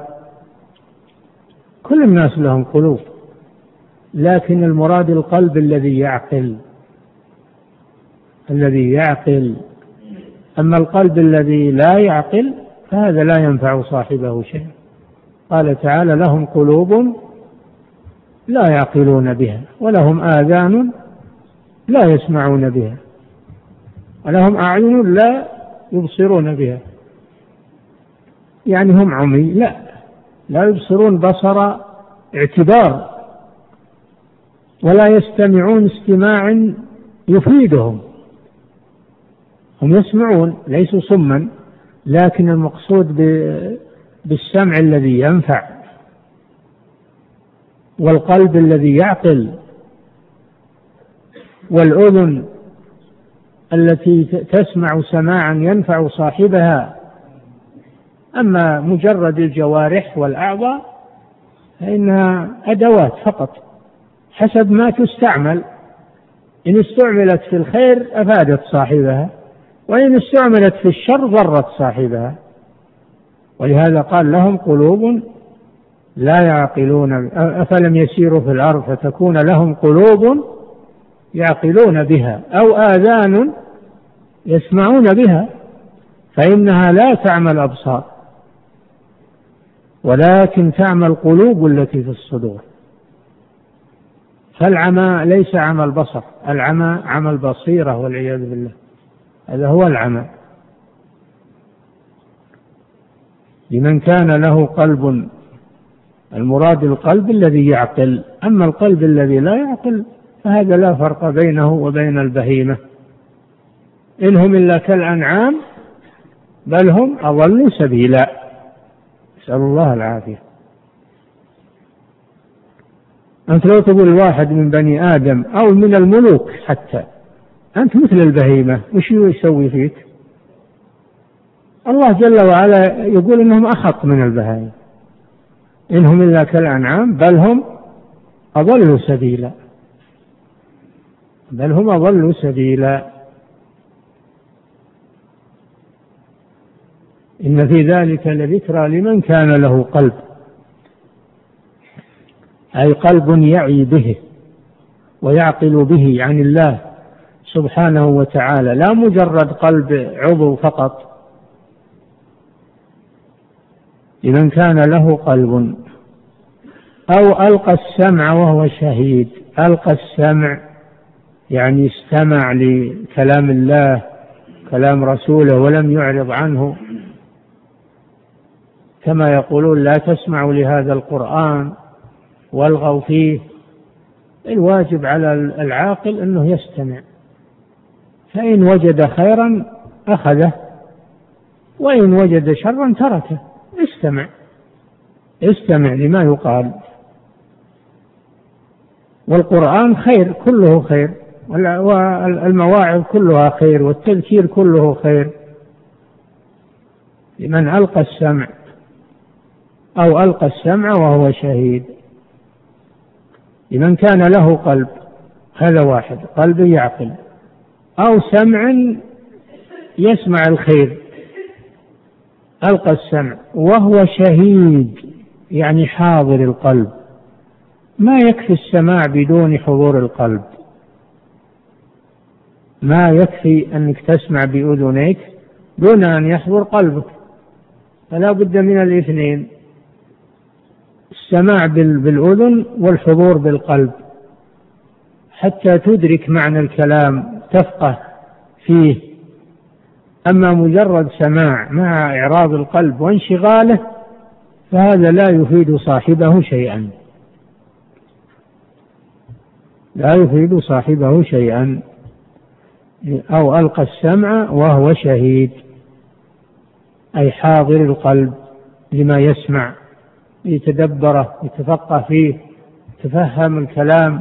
كل الناس لهم قلوب، لكن المراد القلب الذي يعقل، الذي يعقل. أما القلب الذي لا يعقل فهذا لا ينفع صاحبه شيء. قال تعالى لهم قلوب لا يعقلون بها ولهم آذان لا يسمعون بها ولهم أعين لا يبصرون بها. يعني هم عمي؟ لا لا يبصرون بصر اعتبار، ولا يستمعون استماع يفيدهم. هم يسمعون، ليسوا صما، لكن المقصود بالسمع الذي ينفع، والقلب الذي يعقل، والأذن التي تسمع سماعا ينفع صاحبها. أما مجرد الجوارح والأعضاء فإنها أدوات فقط حسب ما تستعمل. إن استعملت في الخير أفادت صاحبها، وإن استعملت في الشر ضرت صاحبها. ولهذا قال لهم قلوب لا يعقلون. أفلم يسيروا في الأرض فتكون لهم قلوب يعقلون بها أو آذان يسمعون بها، فإنها لا تعمى الأبصار ولكن تعمى القلوب التي في الصدور. فالعمى ليس عمى البصر، العمى عمى البصيرة والعياذ بالله، هذا هو العمى. لمن كان له قلب، المراد القلب الذي يعقل. أما القلب الذي لا يعقل فهذا لا فرق بينه وبين البهيمة. إنهم إلا كالأنعام بل هم أضلوا سبيلا. نسأل الله العافية. أنت لو تقول واحد من بني آدم أو من الملوك حتى أنت مثل البهيمة، وش يسوي فيك؟ الله جل وعلا يقول إنهم أخط من البهائم. إنهم إلا كالأنعام بل هم أضلوا سبيلا، بل هم أضلوا سبيلا. إن في ذلك لذكرى لمن كان له قلب، أي قلب يعي به ويعقل به عن الله سبحانه وتعالى، لا مجرد قلب عضو فقط. لمن كان له قلب أو ألقى السمع وهو شهيد. ألقى السمع يعني استمع لكلام الله كلام رسوله ولم يعرض عنه، كما يقولون لا تسمعوا لهذا القرآن والغوا فيه. الواجب على العاقل أنه يستمع، فإن وجد خيرا أخذه وإن وجد شرا تركه. استمع استمع لما يقال. والقرآن خير، كله خير، والمواعظ كلها خير، والتذكير كله خير. لمن ألقى السمع أو ألقى السمع وهو شهيد. لمن كان له قلب، هذا واحد، قلب يعقل، أو سمع يسمع الخير، ألقى السمع وهو شهيد، يعني حاضر القلب. ما يكفي السماع بدون حضور القلب، ما يكفي أنك تسمع بأذنيك دون أن يحضر قلبك، فلا بد من الاثنين، السماع بالأذن والحضور بالقلب حتى تدرك معنى الكلام تفقه فيه. أما مجرد سماع مع إعراض القلب وانشغاله فهذا لا يفيد صاحبه شيئا، لا يفيد صاحبه شيئا. أو ألقى السمع وهو شهيد، أي حاضر القلب لما يسمع، يتدبره، يتفقه فيه، يتفهم الكلام.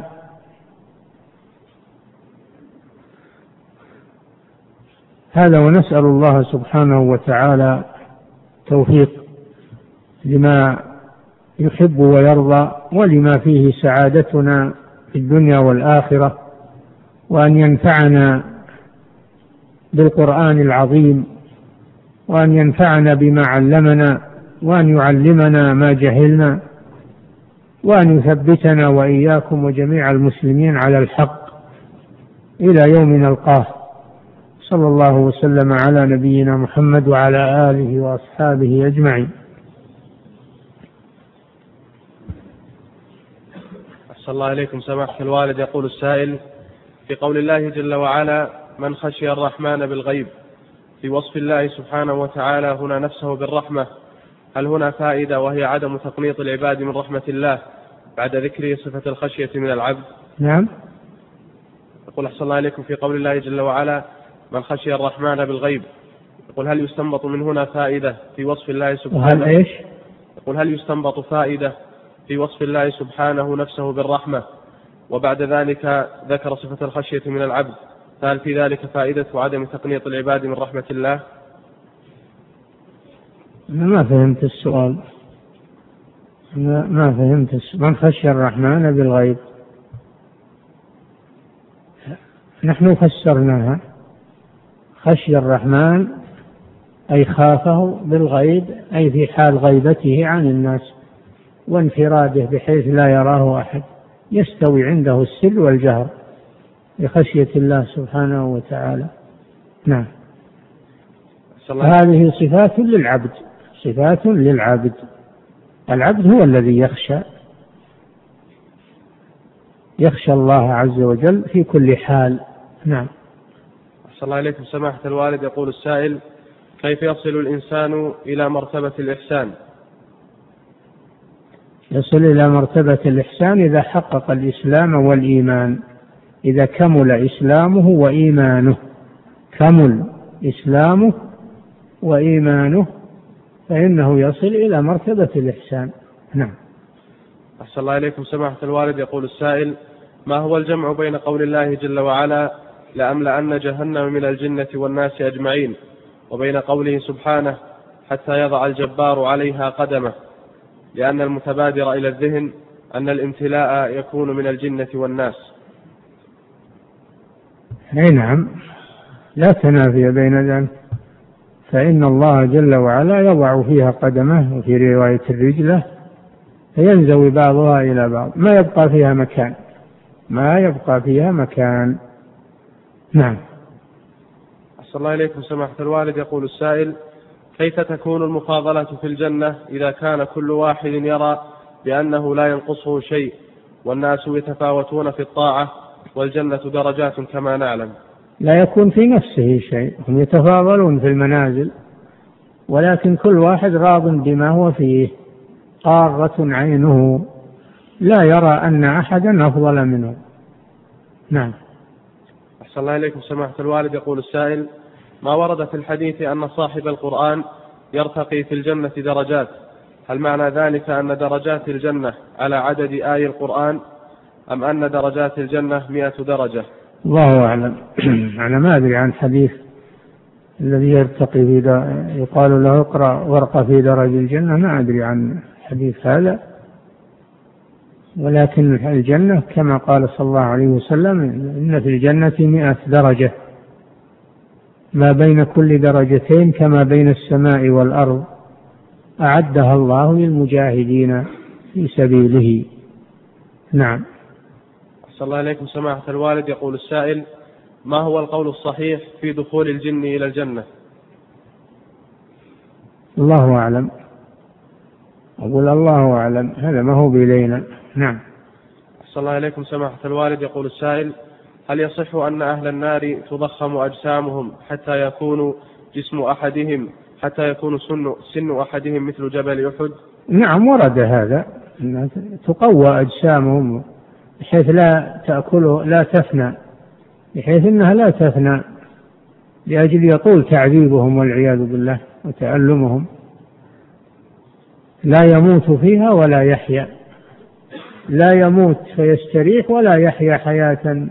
هذا، ونسأل الله سبحانه وتعالى توفيق لما يحب ويرضى ولما فيه سعادتنا في الدنيا والآخرة، وأن ينفعنا بالقرآن العظيم، وأن ينفعنا بما علمنا، وأن يعلمنا ما جهلنا، وأن يثبتنا وإياكم وجميع المسلمين على الحق إلى يوم نلقاه. صلى الله وسلم على نبينا محمد وعلى آله وأصحابه أجمعين. أحسن الله إليكم سماحة الوالد. يقول السائل: في قول الله جل وعلا من خشي الرحمن بالغيب، في وصف الله سبحانه وتعالى هنا نفسه بالرحمة، هل هنا فائدة وهي عدم تقنيط العباد من رحمة الله بعد ذكر صفة الخشية من العبد؟ نعم. يقول أحسن الله إليكم في قول الله جل وعلا من خشي الرحمن بالغيب، يقول هل يستنبط من هنا فائدة في وصف الله سبحانه؟ إيش؟ يقول هل يستنبط فائدة في وصف الله سبحانه نفسه بالرحمة وبعد ذلك ذكر صفة الخشية من العبد، فهل في ذلك فائدة وعدم تقنيط العباد من رحمة الله؟ أنا ما فهمت السؤال، ما فهمت السؤال. من خشي الرحمن بالغيب، نحن فسرناها، خشي الرحمن أي خافه بالغيب، أي في حال غيبته عن الناس وانفراده بحيث لا يراه أحد، يستوي عنده السر والجهر بخشية الله سبحانه وتعالى. نعم. هذه صفات للعبد، صفات للعبد. العبد هو الذي يخشى يخشى الله عز وجل في كل حال. نعم. أحسن الله إليكم سماحة الوالد. يقول السائل: كيف يصل الإنسان إلى مرتبة الإحسان؟ يصل إلى مرتبة الإحسان إذا حقق الإسلام والإيمان، إذا كمل إسلامه وإيمانه، كمل إسلامه وإيمانه فإنه يصل إلى مرتبة الإحسان. نعم. أحسن الله إليكم سماحة الوالد. يقول السائل: ما هو الجمع بين قول الله جل وعلا لأملأن جهنم من الجنة والناس أجمعين، وبين قوله سبحانه حتى يضع الجبار عليها قدمه، لأن المتبادر إلى الذهن أن الامتلاء يكون من الجنة والناس؟ أي نعم، لا تنافي بين ذلك، فإن الله جل وعلا يضع فيها قدمه، وفي رواية الرجلة، فينزوي بعضها إلى بعض، ما يبقى فيها مكان، ما يبقى فيها مكان. نعم. أحسن الله إليكم سماحة الوالد. يقول السائل: كيف تكون المفاضلة في الجنة إذا كان كل واحد يرى بأنه لا ينقصه شيء، والناس يتفاوتون في الطاعة، والجنة درجات كما نعلم؟ لا يكون في نفسه شيء، هم يتفاضلون في المنازل، ولكن كل واحد راض بما هو فيه، قارة عينه، لا يرى أن أحدا أفضل منه. نعم. أحسن الله إليكم سماحة الوالد. يقول السائل: ما ورد في الحديث أن صاحب القرآن يرتقي في الجنة درجات، هل معنى ذلك أن درجات الجنة على عدد آي القرآن، أم أن درجات الجنة مئة درجة؟ الله أعلم. أنا ما أدري عن حديث الذي يرتقي في يقال له اقرأ وارقى في درج الجنة، ما أدري عن حديث هذا، ولكن الجنة كما قال صلى الله عليه وسلم إن في الجنة مئة درجة. ما بين كل درجتين كما بين السماء والأرض أعدها الله للمجاهدين في سبيله. نعم. صلى الله عليكم سماحة الوالد. يقول السائل: ما هو القول الصحيح في دخول الجن إلى الجنة؟ الله أعلم. أقول الله أعلم، هذا ما هو بإلينا. نعم. صلى الله عليكم سماحة الوالد. يقول السائل: هل يصح أن أهل النار تضخم أجسامهم حتى يكون جسم أحدهم حتى يكون سن, سن أحدهم مثل جبل أحد؟ نعم، ورد هذا، أن تقوى أجسامهم بحيث لا تأكله لا تفنى، بحيث أنها لا تفنى، لأجل يطول تعذيبهم والعياذ بالله وتألمهم، لا يموت فيها ولا يحيا، لا يموت فيستريح ولا يحيا حياة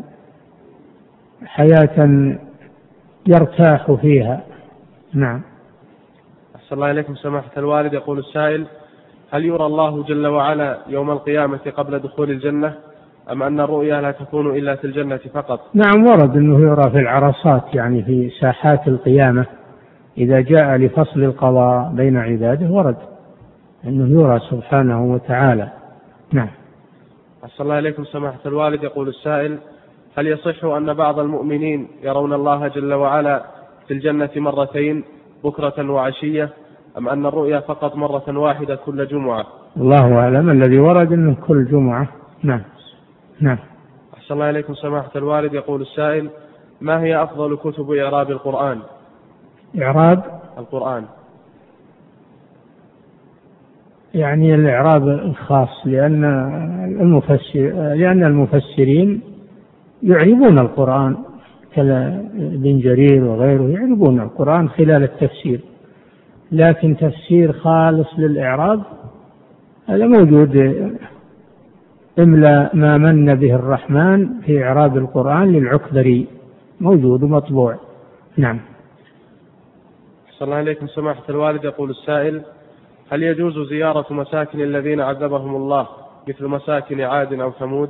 حياة يرتاح فيها. نعم. أحسن الله إليكم سماحة الوالد. يقول السائل: هل يرى الله جل وعلا يوم القيامة قبل دخول الجنة، أم أن الرؤيا لا تكون إلا في الجنة فقط؟ نعم، ورد أنه يرى في العرصات، يعني في ساحات القيامة إذا جاء لفصل القضاء بين عباده، ورد أنه يرى سبحانه وتعالى. نعم. أحسن الله إليكم سماحة الوالد. يقول السائل: هل يصح أن بعض المؤمنين يرون الله جل وعلا في الجنة مرتين بكرة وعشية، أم أن الرؤيا فقط مرة واحدة كل جمعة؟ الله أعلم، الذي ورد أنه كل جمعة. نعم. نعم. أحسن الله إليكم سماحة الوالد. يقول السائل: ما هي أفضل كتب إعراب القرآن؟ إعراب القرآن يعني الإعراب الخاص، لأن المفسر لأن المفسرين يعربون القرآن كابن جرير وغيره، يعربون القرآن خلال التفسير، لكن تفسير خالص للإعراب هذا موجود، إملا ما من به الرحمن في إعراب القرآن للعكبري، موجود ومطبوع. نعم. أحسن الله إليكم سماحة الوالد. يقول السائل: هل يجوز زيارة مساكن الذين عذبهم الله مثل مساكن عاد أو ثمود؟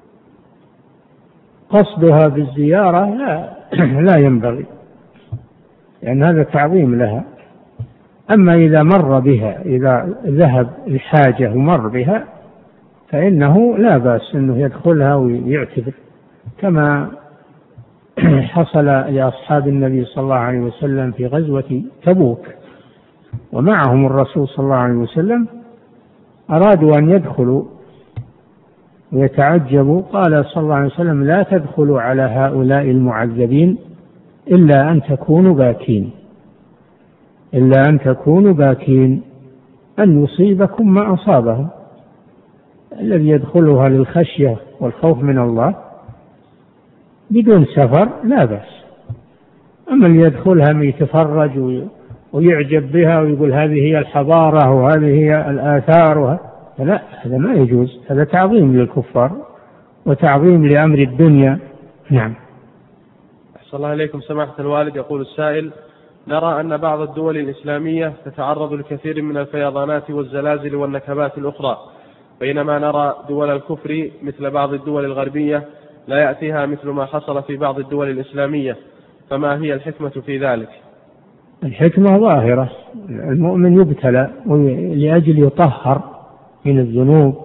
قصدها بالزيارة لا, لا ينبغي، لأن هذا تعظيم لها. أما إذا مر بها، إذا ذهب الحاجة ومر بها، فإنه لا بأس أنه يدخلها ويعتبر، كما حصل لأصحاب النبي صلى الله عليه وسلم في غزوة تبوك ومعهم الرسول صلى الله عليه وسلم، أرادوا أن يدخلوا ويتعجبوا، قال صلى الله عليه وسلم: لا تدخلوا على هؤلاء المعذبين إلا أن تكونوا باكين، إلا أن تكونوا باكين، أن يصيبكم ما أصابهم. الذي يدخلها للخشية والخوف من الله بدون سفر لا بأس، أما اللي يدخلها من يتفرج ويعجب بها ويقول هذه هي الحضارة وهذه هي الآثار، لا، هذا ما يجوز، هذا تعظيم للكفار وتعظيم لأمر الدنيا. نعم. أحسن الله إليكم سماحة الوالد. يقول السائل: نرى أن بعض الدول الإسلامية تتعرض لكثير من الفيضانات والزلازل والنكبات الأخرى، بينما نرى دول الكفر مثل بعض الدول الغربية لا يأتيها مثل ما حصل في بعض الدول الإسلامية، فما هي الحكمة في ذلك؟ الحكمة ظاهرة، المؤمن يبتلى لأجل يطهر من الذنوب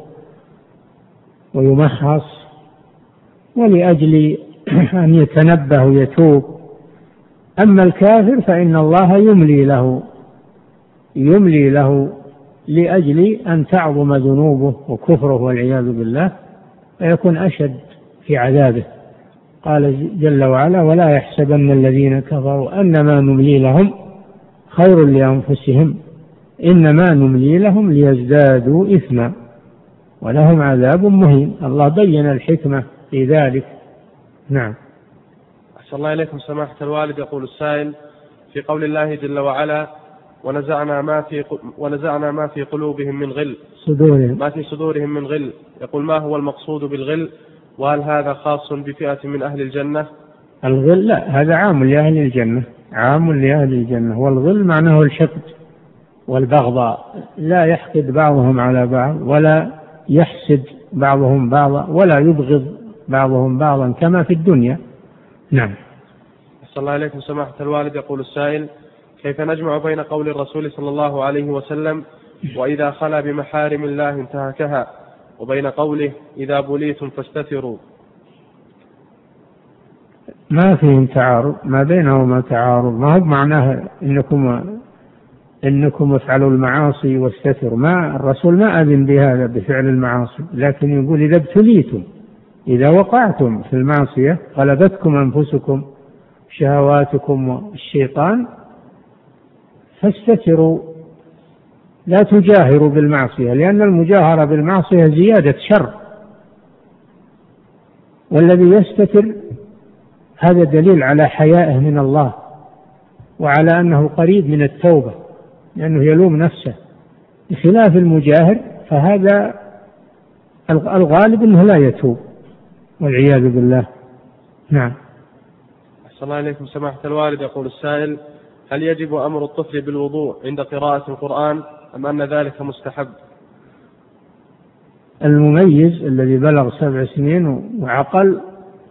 ويمحص، ولأجل أن يتنبه ويتوب. أما الكافر فإن الله يملي له يملي له لأجل أن تعظم ذنوبه وكفره والعياذ بالله، فيكون أشد في عذابه. قال جل وعلا: ولا يحسبن الذين كفروا أنما نملي لهم خير لأنفسهم إنما نملي لهم ليزدادوا إثما ولهم عذاب مهين. الله بين الحكمة في ذلك. نعم. أحسن الله إليكم سماحة الوالد. يقول السائل: في قول الله جل وعلا: ونزعنا ما في ونزعنا ما في قلوبهم من غل صدورهم ما في صدورهم من غل، يقول: ما هو المقصود بالغل؟ وهل هذا خاص بفئة من أهل الجنة؟ الغل لا، هذا عام لأهل الجنة، عام لأهل الجنة. والغل معناه الحقد والبغضاء، لا يحقد بعضهم على بعض ولا يحسد بعضهم بعضا ولا يبغض بعضهم بعضا كما في الدنيا. نعم. أحسن الله إليكم سماحة الوالد. يقول السائل: كيف نجمع بين قول الرسول صلى الله عليه وسلم وإذا خلا بمحارم الله انتهكها وبين قوله إذا بليتم فاستتروا؟ ما فيه تعارض، ما بينهما تعارض، ما هو معناه إنكم إنكم افعلوا المعاصي واستتروا. ما الرسول ما أذن بهذا بفعل المعاصي، لكن يقول إذا ابتليتم، إذا وقعتم في المعصية غلبتكم أنفسكم شهواتكم والشيطان فاستتروا، لا تجاهروا بالمعصية، لأن المجاهرة بالمعصية زيادة شر، والذي يستتر هذا دليل على حيائه من الله وعلى أنه قريب من التوبة، لأنه يلوم نفسه، بخلاف المجاهر فهذا الغالب أنه لا يتوب والعياذ بالله. نعم. أحسن الله إليكم سماحة الوالد. يقول السائل: هل يجب أمر الطفل بالوضوء عند قراءة القرآن أم أن ذلك مستحب؟ المميز الذي بلغ سبع سنين وعقل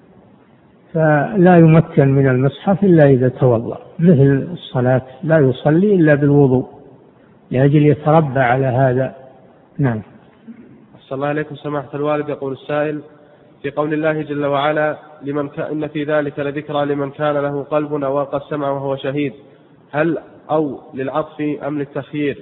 فلا يمكن من المصحف إلا إذا توضأ، مثل الصلاة لا يصلي إلا بالوضوء لأجل يتربى على هذا. نعم. أحسن الله إليكم سماحة الوالد. يقول السائل: في قول الله جل وعلا لمن ك... إن في ذلك لذكرى لمن كان له قلب أو ألقى السمع وهو شهيد، هل أو للعطف أم للتخيير؟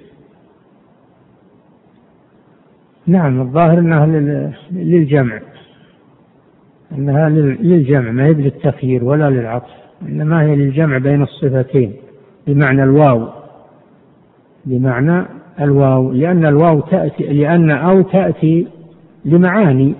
نعم، الظاهر أنها للجمع، أنها للجمع ما هي للتخيير ولا للعطف، إنما هي للجمع بين الصفتين بمعنى الواو، بمعنى الواو، لأن الواو تأتي لأن أو تأتي لمعاني،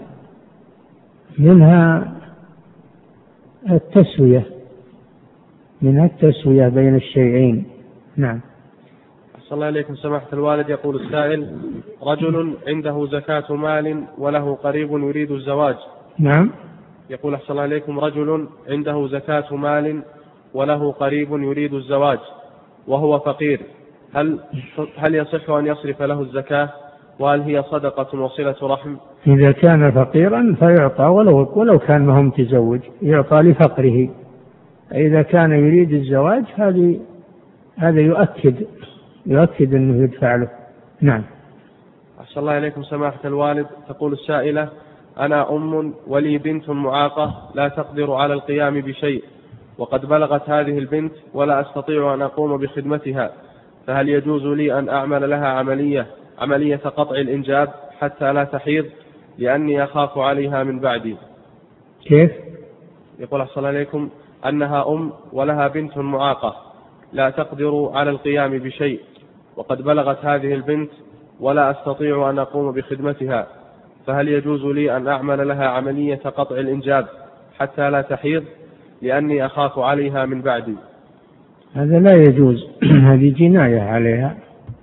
منها التسوية منها التسوية بين الشيئين. نعم. أحسن الله إليكم سماحة الوالد. يقول السائل: رجل عنده زكاة مال وله قريب يريد الزواج. نعم. يقول أحسن الله إليكم: رجل عنده زكاة مال وله قريب يريد الزواج وهو فقير، هل هل يصح أن يصرف له الزكاة؟ وهل هي صدقة وصلة رحم؟ إذا كان فقيرا فيعطى ولو ولو كان ما هو متزوج، يعطى لفقره. إذا كان يريد الزواج هذه هذا يؤكد يؤكد أنه يدفع له. نعم. أحسن الله إليكم سماحة الوالد. تقول السائلة: أنا أم ولي بنت معاقة لا تقدر على القيام بشيء، وقد بلغت هذه البنت ولا أستطيع أن أقوم بخدمتها، فهل يجوز لي أن أعمل لها عملية عملية قطع الإنجاب حتى لا تحيض، لأني أخاف عليها من بعدي؟ كيف؟ يقول أحسن الله إليكم أنها أم ولها بنت معاقة لا تقدر على القيام بشيء، وقد بلغت هذه البنت ولا أستطيع أن أقوم بخدمتها، فهل يجوز لي أن أعمل لها عملية قطع الإنجاب حتى لا تحيض، لأني أخاف عليها من بعدي؟ هذا لا يجوز. هذه جناية عليها،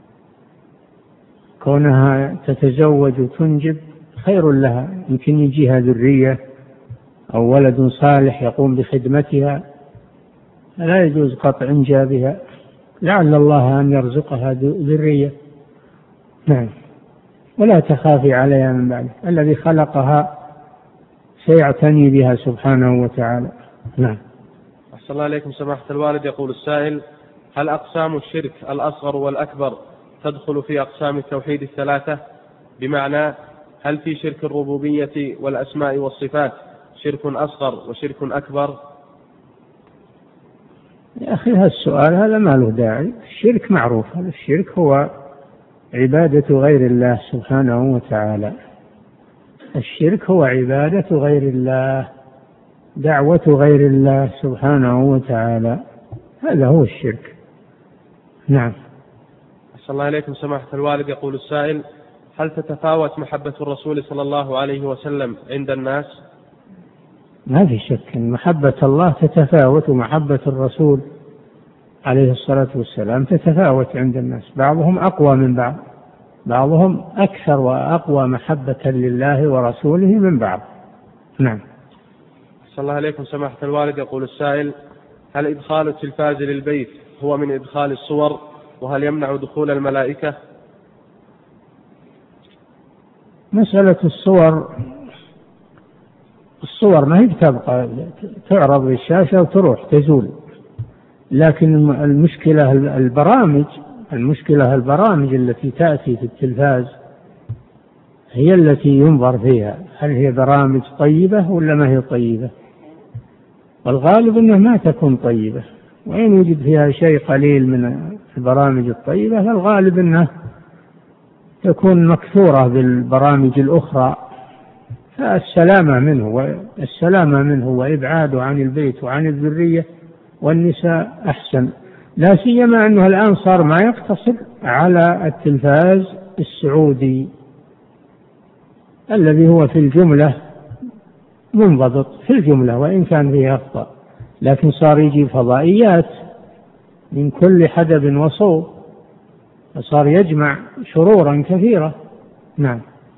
كونها تتزوج وتنجب خير لها، يمكن يجيها ذرية أو ولد صالح يقوم بخدمتها، لا يجوز قطع إنجابها، لعل الله أن يرزقها ذرية. نعم. ولا تخافي عليها من بعد، الذي خلقها سيعتني بها سبحانه وتعالى. نعم. أحسن الله إليكم سماحة الوالد. يقول السائل: هل أقسام الشرك الأصغر والأكبر تدخل في أقسام التوحيد الثلاثة؟ بمعنى هل في شرك الربوبية والأسماء والصفات شرك أصغر وشرك أكبر؟ يا أخي هذا السؤال هذا ما له داعي. الشرك معروف، هذا الشرك هو عبادة غير الله سبحانه وتعالى. الشرك هو عبادة غير الله، دعوة غير الله سبحانه وتعالى، هذا هو الشرك. نعم. أحسن الله إليكم سماحة الوالد. يقول السائل: هل تتفاوت محبة الرسول صلى الله عليه وسلم عند الناس؟ ما في شك أن محبة الله تتفاوت، ومحبة الرسول عليه الصلاة والسلام تتفاوت عند الناس، بعضهم أقوى من بعض، بعضهم أكثر وأقوى محبة لله ورسوله من بعض. نعم. أحسن الله إليكم سماحة الوالد. يقول السائل: هل إدخال التلفاز للبيت هو من إدخال الصور، وهل يمنع دخول الملائكة؟ مسألة الصور الصور ما هي تبقى تعرض للشاشة وتروح تزول، لكن المشكلة البرامج المشكلة البرامج التي تأتي في التلفاز هي التي ينظر فيها، هل هي برامج طيبة ولا ما هي طيبة؟ والغالب أنها ما تكون طيبة، وإن يوجد فيها شيء قليل من البرامج الطيبة فالغالب أنها تكون مكثورة بالبرامج الأخرى، فالسلامة منه والسلامة منه وإبعاده عن البيت وعن الذرية والنساء أحسن، لا سيما أنه الآن صار ما يقتصر على التلفاز السعودي الذي هو في الجملة منضبط في الجملة وإن كان فيه أخطاء، لكن صار يجي فضائيات من كل حدب وصوب، فصار يجمع شرورا كثيرة. نعم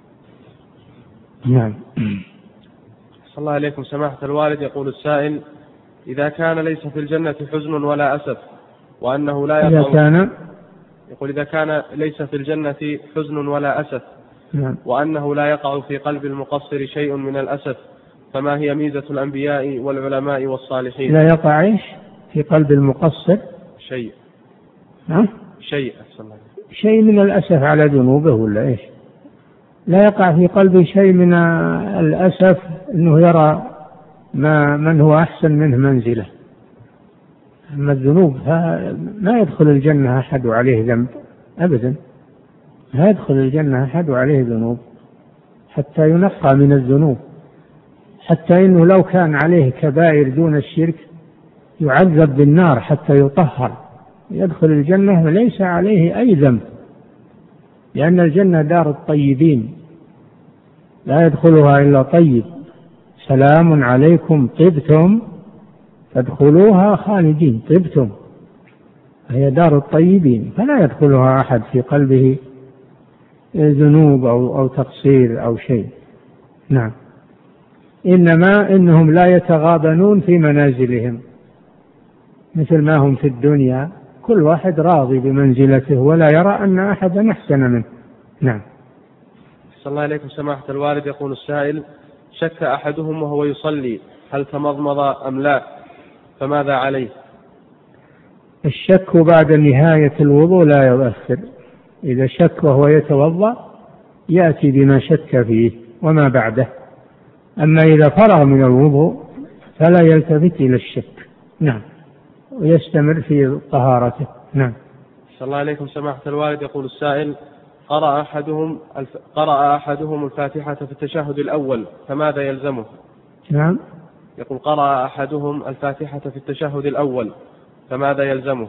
نعم. صلى الله عليكم سماحة الوالد. يقول السائل: إذا كان ليس في الجنة حزن ولا أسف وأنه لا يقع، إذا كان يقول إذا كان ليس في الجنة حزن ولا أسف نعم. وأنه لا يقع في قلب المقصر شيء من الأسف، فما هي ميزة الأنبياء والعلماء والصالحين؟ لا يقع إيش في قلب المقصر؟ شيء ها؟ شيء شيء من الأسف على ذنوبه ولا إيش؟ لا يقع في قلبه شيء من الأسف أنه يرى ما من هو أحسن منه منزلة. أما الذنوب ما يدخل الجنة أحد عليه ذنب أبدا، لا يدخل الجنة أحد عليه ذنوب حتى ينقى من الذنوب، حتى إنه لو كان عليه كبائر دون الشرك يعذب بالنار حتى يطهر، يدخل الجنة وليس عليه أي ذنب، لأن الجنة دار الطيبين لا يدخلها إلا طيب، سلام عليكم طبتم فادخلوها خالدين، طبتم، هي دار الطيبين، فلا يدخلها أحد في قلبه ذنوب أو, أو تقصير أو شيء. نعم. إنما إنهم لا يتغابنون في منازلهم مثل ما هم في الدنيا، كل واحد راضي بمنزلته ولا يرى أن أحدا أحسن منه. نعم. صلى الله عليكم سماحة الوالد. يقول السائل: شك أحدهم وهو يصلي هل تمضمض أم لا، فماذا عليه؟ الشك بعد نهاية الوضوء لا يؤثر، إذا شك وهو يتوضأ يأتي بما شك فيه وما بعده، أما إذا فرغ من الوضوء فلا يلتفت إلى الشك. نعم. ويستمر في طهارته. نعم. صلى الله عليكم سماحة الوالد. يقول السائل: قرأ أحدهم الف... قرأ أحدهم الفاتحة في التشهد الأول، فماذا يلزمه؟ نعم. يقول: قرأ أحدهم الفاتحة في التشهد الأول، فماذا يلزمه؟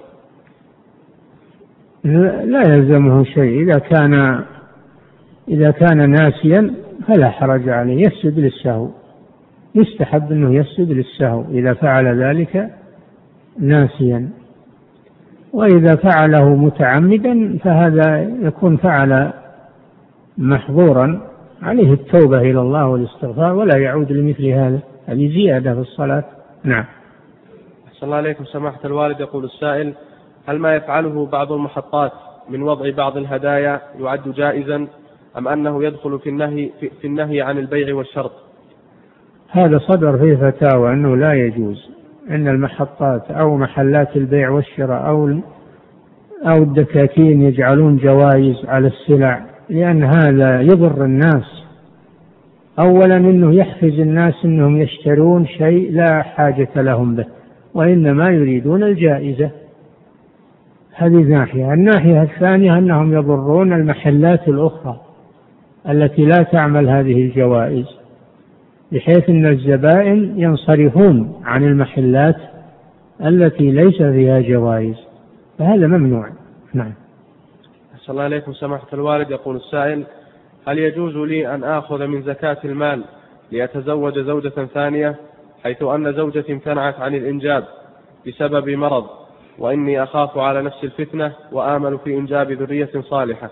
لا يلزمه شيء، إذا كان إذا كان ناسيا فلا حرج عليه، يسجد للسهو، يستحب أنه يسجد للسهو إذا فعل ذلك ناسيا، وإذا فعله متعمدا فهذا يكون فعل محظورا، عليه التوبة إلى الله والاستغفار ولا يعود لمثل هذا، هذه زيادة في الصلاة. نعم. صلى الله عليكم سماحة الوالد. يقول السائل: هل ما يفعله بعض المحطات من وضع بعض الهدايا يعد جائزا، أم أنه يدخل في النهي, في, في النهي عن البيع والشرط؟ هذا صدر فيه فتاوى أنه لا يجوز أن المحطات أو محلات البيع والشراء أو أو الدكاكين يجعلون جوائز على السلع، لأن هذا يضر الناس. أولا أنه يحفز الناس أنهم يشترون شيء لا حاجة لهم به، وإنما يريدون الجائزة، هذه ناحية. الناحية الثانية أنهم يضرون المحلات الأخرى التي لا تعمل هذه الجوائز، بحيث أن الزبائن ينصرفون عن المحلات التي ليس فيها جوائز، فهذا ممنوع. نعم. صلى الله عليكم سماحة الوالد. يقول السائل: هل يجوز لي أن آخذ من زكاة المال لأتزوج زوجة ثانية، حيث أن زوجتي امتنعت عن الإنجاب بسبب مرض، وإني أخاف على نفس الفتنة وآمل في إنجاب ذرية صالحة؟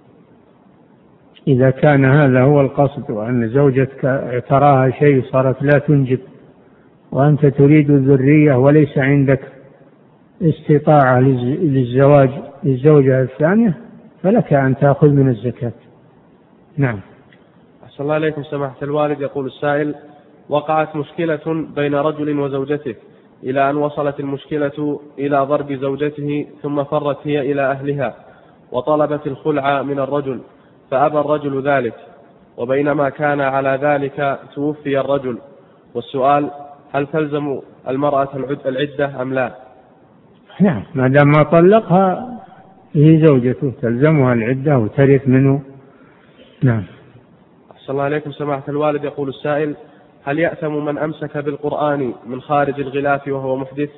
إذا كان هذا هو القصد، وأن زوجتك اعتراها شيء صارت لا تنجب وأنت تريد الذرية وليس عندك استطاعة للزواج للزوجة الثانية، فلك أن تأخذ من الزكاة. نعم. أحسن الله عليكم سماحة الوالد. يقول السائل: وقعت مشكلة بين رجل وزوجته إلى أن وصلت المشكلة إلى ضرب زوجته، ثم فرت هي إلى أهلها وطلبت الخلع من الرجل فأبى الرجل ذلك، وبينما كان على ذلك توفي الرجل. والسؤال: هل تلزم المرأة العدة أم لا؟ نعم، ما دام ما طلقها هي زوجته تلزمها العدة وترث منه. نعم. أحسن الله عليكم سماحة الوالد. يقول السائل: هل يأثم من أمسك بالقرآن من خارج الغلاف وهو محدث؟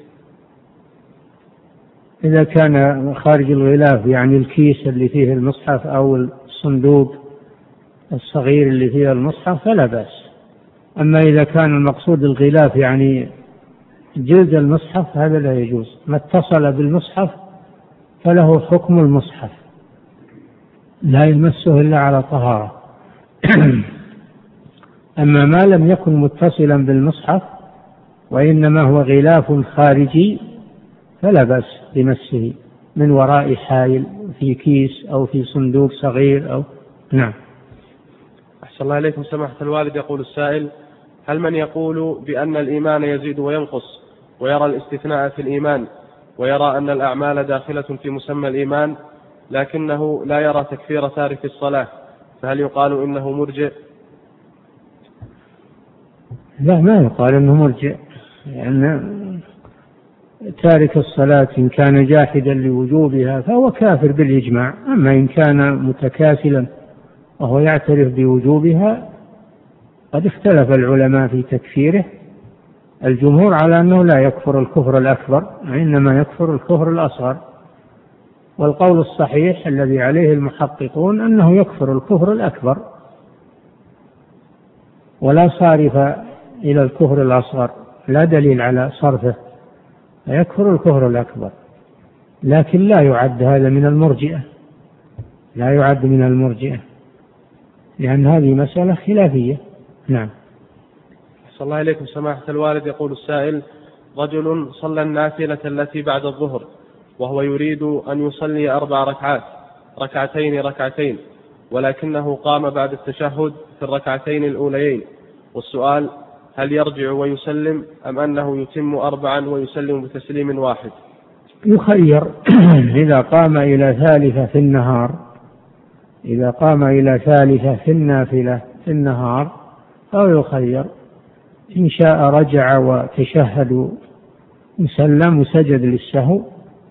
إذا كان خارج الغلاف يعني الكيس اللي فيه المصحف أو الصندوق الصغير اللي فيه المصحف فلا بأس. أما إذا كان المقصود الغلاف يعني جلد المصحف هذا لا يجوز. ما اتصل بالمصحف فله حكم المصحف، لا يمسه إلا على طهارة. أما ما لم يكن متصلا بالمصحف وإنما هو غلاف خارجي فلا بأس بمسه من وراء حائل في كيس أو في صندوق صغير أو. نعم. أحسن الله عليكم سماحة الوالد. يقول السائل: هل من يقول بأن الإيمان يزيد وينقص ويرى الاستثناء في الإيمان ويرى أن الأعمال داخلة في مسمى الإيمان لكنه لا يرى تكفير تارك الصلاة، فهل يقال إنه مرجئ؟ لا، ما يقال إنه مرجئ، لأن تارك الصلاة إن كان جاحدا لوجوبها فهو كافر بالإجماع. أما إن كان متكاسلا وهو يعترف بوجوبها قد اختلف العلماء في تكفيره. الجمهور على أنه لا يكفر الكفر الأكبر وإنما يكفر الكفر الأصغر، والقول الصحيح الذي عليه المحققون أنه يكفر الكفر الأكبر ولا صارف إلى الكفر الأصغر، لا دليل على صرفه، يكفر الكفر الأكبر، لكن لا يعد هذا من المرجئة، لا يعد من المرجئة لأن هذه مسألة خلافية. نعم. صلى الله عليكم سماحة الوالد. يقول السائل: رجل صلى النافلة التي بعد الظهر وهو يريد أن يصلي أربع ركعات ركعتين ركعتين، ولكنه قام بعد التشهد في الركعتين الأوليين، والسؤال: هل يرجع ويسلم أم أنه يتم أربعا ويسلم بتسليم واحد؟ يخير. إذا قام إلى ثالثة في النهار إذا قام إلى ثالثة في النافلة في النهار أو يخير، إن شاء رجع وتشهد وسلم وسجد للسهو،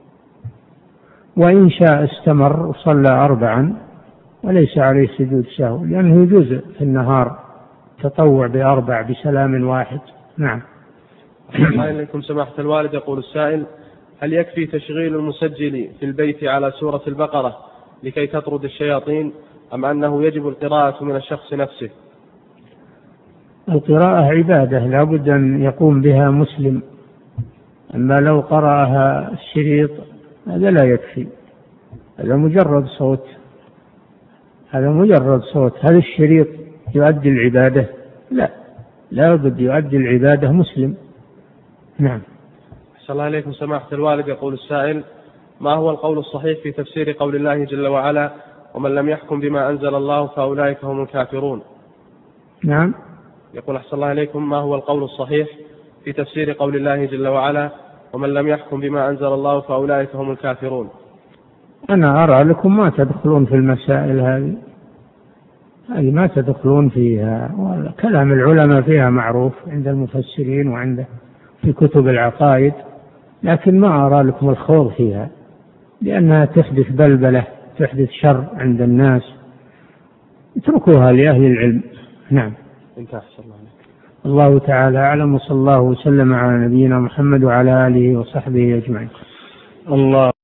وإن شاء استمر وصلى أربعا وليس عليه سجود سهو، لأنه يجوز في النهار تطوع بأربع بسلام واحد. نعم. الله عليكم سماحة الوالد. يقول السائل: هل يكفي تشغيل المسجل في البيت على سورة البقرة لكي تطرد الشياطين، أم أنه يجب القراءة من الشخص نفسه؟ القراءة عبادة لا بد أن يقوم بها مسلم، أما لو قرأها الشريط هذا لا يكفي، هذا مجرد صوت هذا مجرد صوت هل الشريط يؤدي العبادة؟ لا، لا بد يؤدي العبادة مسلم. نعم. أحسن الله عليكم سماحة الوالد. يقول السائل: ما هو القول الصحيح في تفسير قول الله جل وعلا: ومن لم يحكم بما أنزل الله فأولئك هم الكافرون؟ نعم. يقول أحسن الله عليكم: ما هو القول الصحيح في تفسير قول الله جل وعلا: ومن لم يحكم بما أنزل الله فأولئك هم الكافرون؟ أنا أرى لكم ما تدخلون في المسائل هذه هذه ما تدخلون فيها، كلام العلماء فيها معروف عند المفسرين وعند في كتب العقائد، لكن ما أرى لكم الخوض فيها لأنها تحدث بلبلة، تحدث شر عند الناس، اتركوها لأهل العلم. نعم. انتهى. الله تعالى أعلم، وصلى الله وسلم على نبينا محمد وعلى آله وصحبه أجمعين. الله